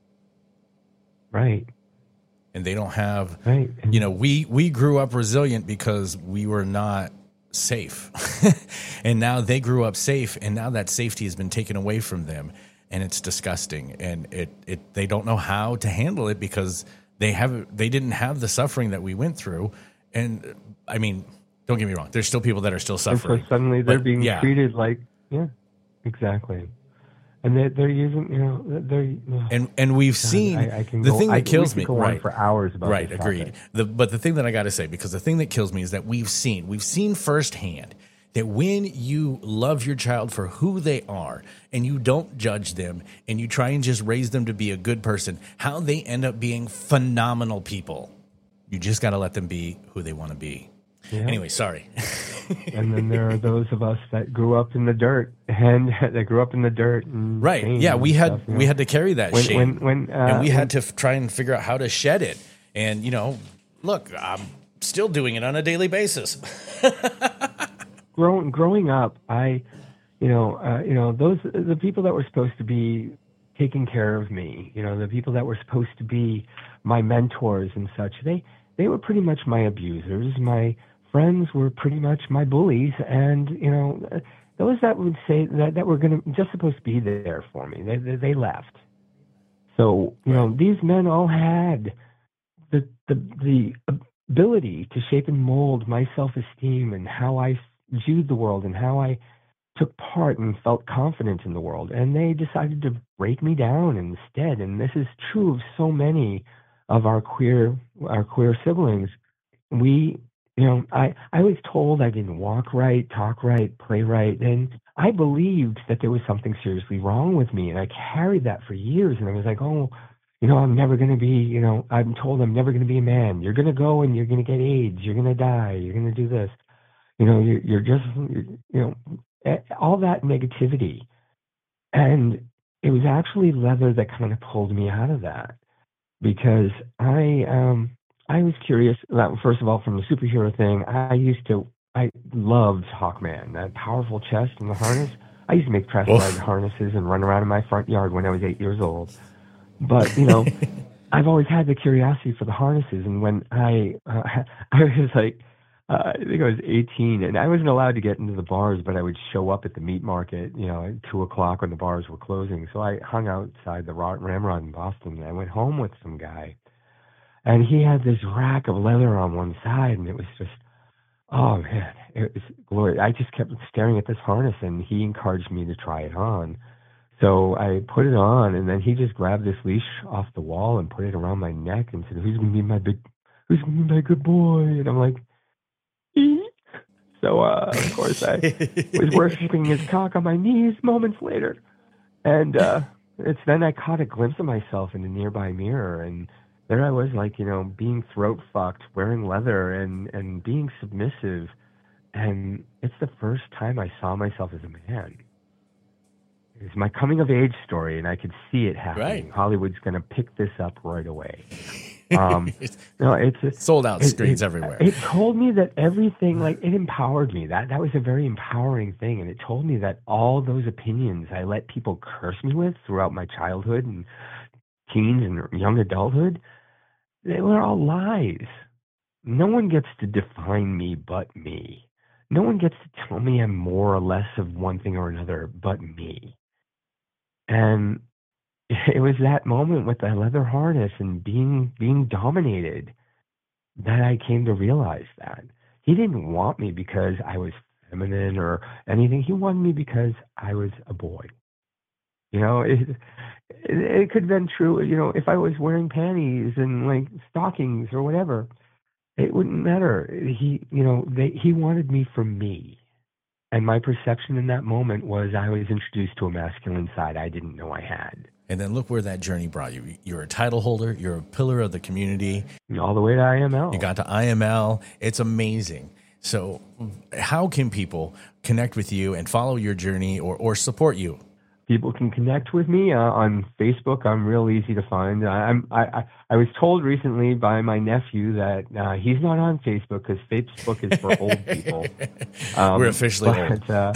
Right. And they don't have, right. you know, we, we grew up resilient because we were not safe. And now they grew up safe, and now that safety has been taken away from them, and it's disgusting. And it, it they don't know how to handle it because they have they didn't have the suffering that we went through. And I mean, don't get me wrong, there's still people that are still suffering. And so suddenly they're but, being yeah. treated like, yeah, exactly. And they're, they're using, you know, they're. And and we've God, seen I, I can the go, thing that I, kills we me. Could go right on for hours about right, this agreed. topic. The, but the thing that I got to say, because the thing that kills me is that we've seen, we've seen firsthand that when you love your child for who they are and you don't judge them and you try and just raise them to be a good person, how they end up being phenomenal people. You just got to let them be who they want to be. Yeah. Anyway, sorry. And then there are those of us that grew up in the dirt and that grew up in the dirt. And right. Yeah, we had stuff, you know? we had to carry that when, shame, when, when, uh, and we when, had to f- try and figure out how to shed it. And you know, look, I'm still doing it on a daily basis. growing growing up, I, you know, uh, you know, those the people that were supposed to be taking care of me, you know, the people that were supposed to be my mentors and such, they they were pretty much my abusers. My friends were pretty much my bullies, and you know, those that would say that, that were going to just supposed to be there for me, they, they they left. So you know, these men all had the the the ability to shape and mold my self-esteem and how I viewed the world and how I took part and felt confident in the world, and they decided to break me down instead. And this is true of so many of our queer our queer siblings. We You know, I, I was told I didn't walk right, talk right, play right, and I believed that there was something seriously wrong with me, and I carried that for years, and I was like, oh, you know, I'm never going to be, you know, I'm told I'm never going to be a man. You're going to go and you're going to get AIDS. You're going to die. You're going to do this. You know, you're, you're just, you know, all that negativity. And it was actually leather that kind of pulled me out of that, because I, um, I was curious, first of all, from the superhero thing. I used to, I loved Hawkman, that powerful chest and the harness. I used to make press leg harnesses and run around in my front yard when I was eight years old. But, you know, I've always had the curiosity for the harnesses. And when I, uh, I was like, uh, I think I was eighteen, and I wasn't allowed to get into the bars, but I would show up at the meat market, you know, at two o'clock when the bars were closing. So I hung outside the Ramrod in Boston, and I went home with some guy. And he had this rack of leather on one side, and it was just, oh man, it was glorious. I just kept staring at this harness, and he encouraged me to try it on. So I put it on, and then he just grabbed this leash off the wall and put it around my neck and said, "Who's gonna be my big, who's gonna be my good boy?" And I'm like, Eek. So uh, of course I was worshiping his cock on my knees moments later, and uh, it's then I caught a glimpse of myself in a nearby mirror, and there I was, like, you know, being throat fucked, wearing leather, and, and being submissive. And it's the first time I saw myself as a man. It's my coming of age story, and I could see it happening. Right. Hollywood's going to pick this up right away. Um, no, it's a, sold out it, screens it, everywhere. It told me that everything, like, it empowered me. That that was a very empowering thing, and it told me that all those opinions I let people curse me with throughout my childhood and teens and young adulthood, they were all lies. No one gets to define me but me. No one gets to tell me I'm more or less of one thing or another but me. And it was that moment with the leather harness and being being dominated that I came to realize that. He didn't want me because I was feminine or anything. He wanted me because I was a boy. You know, it, it, it could have been true, you know, if I was wearing panties and, like, stockings or whatever. It wouldn't matter. He, you know, they, he wanted me for me. And my perception in that moment was I was introduced to a masculine side I didn't know I had. And then look where that journey brought you. You're a title holder. You're a pillar of the community. All the way to I M L. You got to I M L. It's amazing. So how can people connect with you and follow your journey or, or support you? People can connect with me uh, on Facebook. I'm real easy to find. I, I'm, I, I, I was told recently by my nephew that uh, he's not on Facebook because Facebook is for old people. Um, We're officially but, old. Uh,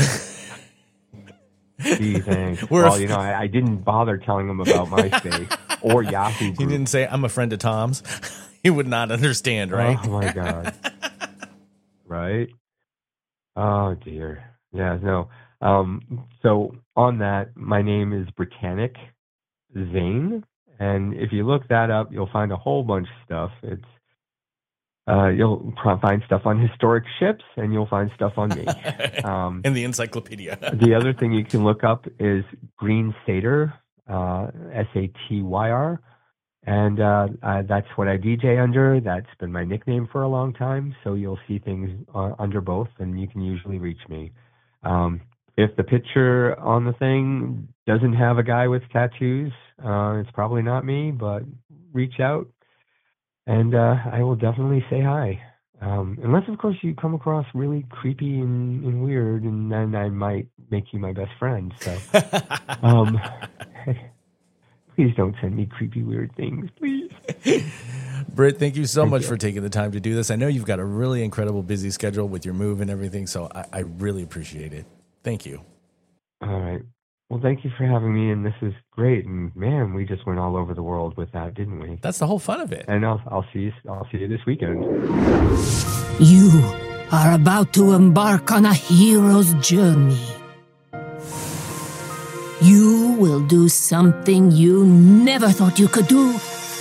gee, thanks. We're well, a- you know, I, I didn't bother telling him about MySpace or Yahoo He Group. didn't say, I'm a friend of Tom's. He would not understand, right? Oh, my God. Right? Oh, dear. Yeah, no. Um, so on that, my name is Britannic Zane, and if you look that up, you'll find a whole bunch of stuff. It's uh, you'll pro- find stuff on historic ships, and you'll find stuff on me. Um, In the encyclopedia. the other thing you can look up is Green Satyr, uh, S A T Y R, and uh, uh, that's what I D J under. That's been my nickname for a long time, so you'll see things uh, under both, and you can usually reach me. Um, If the picture on the thing doesn't have a guy with tattoos, uh, it's probably not me, but reach out and uh, I will definitely say hi. Um, unless, of course, you come across really creepy and, and weird, and then I might make you my best friend. So um, please don't send me creepy, weird things, please. Britt, thank you so Thank much you. for taking the time to do this. I know you've got a really incredible busy schedule with your move and everything, so I, I really appreciate it. Thank you. All right. Well, thank you for having me, and this is great. And man, we just went all over the world with that, didn't we? That's the whole fun of it. And I'll, I'll see you. I'll see you this weekend. You are about to embark on a hero's journey. You will do something you never thought you could do.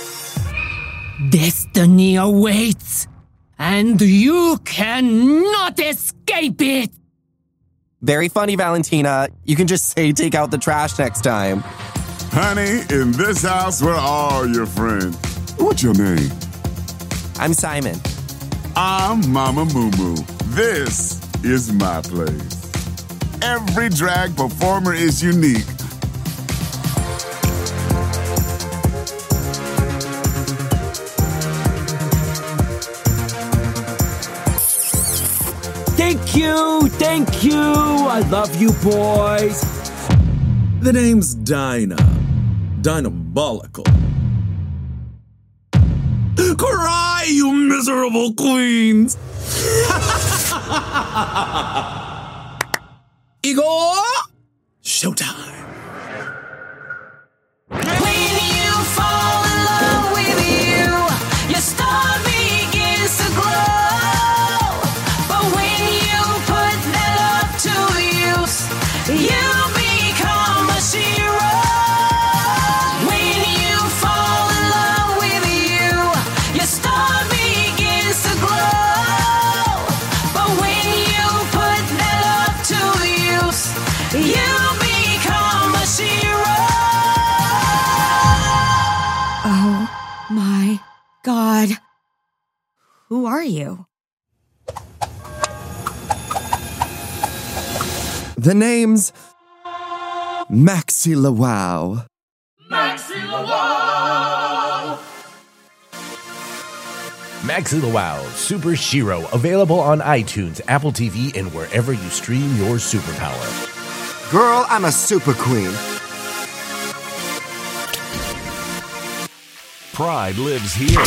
Destiny awaits, and you cannot escape it. Very funny, Valentina. You can just say take out the trash next time. Honey, in this house, we're all your friends. What's your name? I'm Simon. I'm Mama Moo Moo. This is my place. Every drag performer is unique. Thank you, thank you. I love you, boys. The name's Dinah. Dinabolical. Cry, you miserable queens! Igor, showtime. When you fall in love with you, your star begins to glow. But when you put that love to use, you become a hero. When you fall in love with you, your star begins to glow. But when you put that love to use, you become a hero. Oh my God. Who are you? The name's Maxi Lawau. Maxilla Wow Super Shiro, available on iTunes, Apple T V, and wherever you stream your superpower. Girl, I'm a super queen. Pride lives here.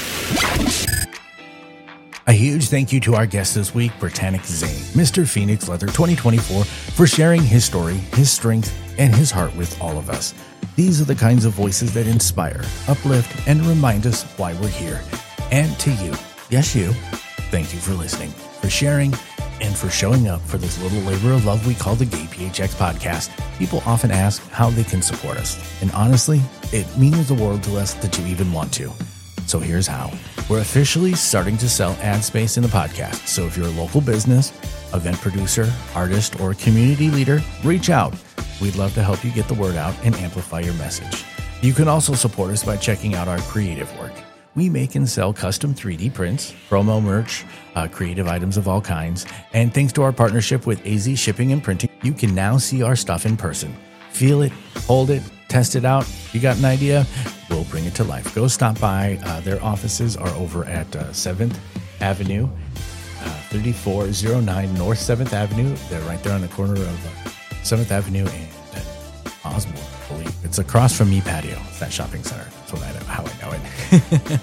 A huge thank you to our guest this week, Britannic Zane, Mister Phoenix Leather twenty twenty-four, for sharing his story, his strength, and his heart with all of us. These are the kinds of voices that inspire, uplift, and remind us why we're here. And to you, yes you, thank you for listening, for sharing, and for showing up for this little labor of love we call the Gay P H X podcast. People often ask how they can support us. And honestly, it means the world to us that you even want to. So here's how. We're officially starting to sell ad space in the podcast. So if you're a local business, event producer, artist, or community leader, reach out. We'd love to help you get the word out and amplify your message. You can also support us by checking out our creative work. We make and sell custom three D prints, promo merch, uh, creative items of all kinds, and thanks to our partnership with A Z Shipping and Printing, you can now see our stuff in person. Feel it, hold it, test it out. You got an idea? We'll bring it to life. Go stop by. Uh, their offices are over at uh, seventh Avenue, uh, thirty-four oh nine North seventh Avenue. They're right there on the corner of uh, seventh Avenue and Osborne, I believe. It's across from Me Patio. It's that shopping center. That's what I know, how I know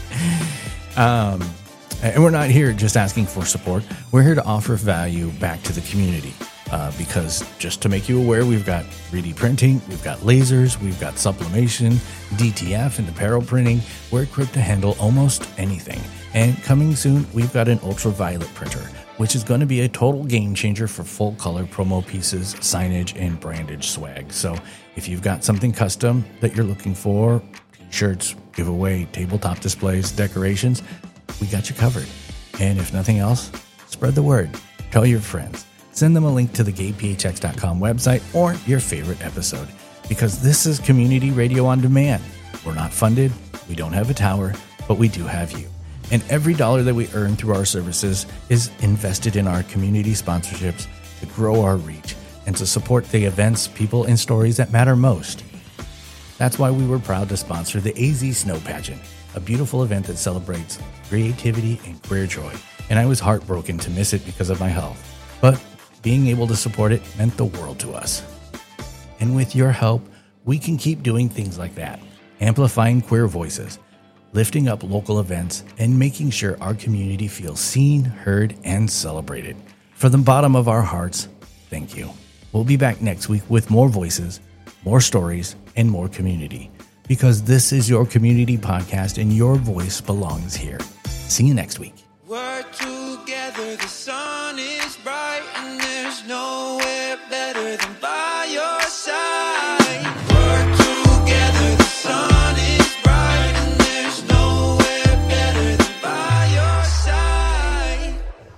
it. um, and we're not here just asking for support. We're here to offer value back to the community. Uh, because just to make you aware, we've got three D printing, we've got lasers, we've got sublimation, D T F, and apparel printing. We're equipped to handle almost anything. And coming soon, we've got an ultraviolet printer, which is going to be a total game changer for full color promo pieces, signage, and brandage swag. So if you've got something custom that you're looking for, t-shirts, giveaway, tabletop displays, decorations, we got you covered. And if nothing else, spread the word. Tell your friends. Send them a link to the gay p h x dot com website or your favorite episode, because this is community radio on demand. We're not funded, we don't have a tower, but we do have you. And every dollar that we earn through our services is invested in our community sponsorships to grow our reach and to support the events, people, and stories that matter most. That's why we were proud to sponsor the A Z Snow Pageant, a beautiful event that celebrates creativity and queer joy. And I was heartbroken to miss it because of my health. But being able to support it meant the world to us. And with your help, we can keep doing things like that, amplifying queer voices, lifting up local events, and making sure our community feels seen, heard, and celebrated. From the bottom of our hearts, thank you. We'll be back next week with more voices, more stories, and more community, because this is your community podcast and your voice belongs here. See you next week. We're together, the sun is bright, and there's nowhere better than by your side. We're together, the sun is bright, and there's nowhere better than by your side.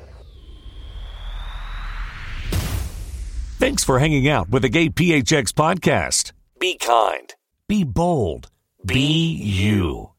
Thanks for hanging out with the Gay P H X podcast. Be kind. Be bold. Be you.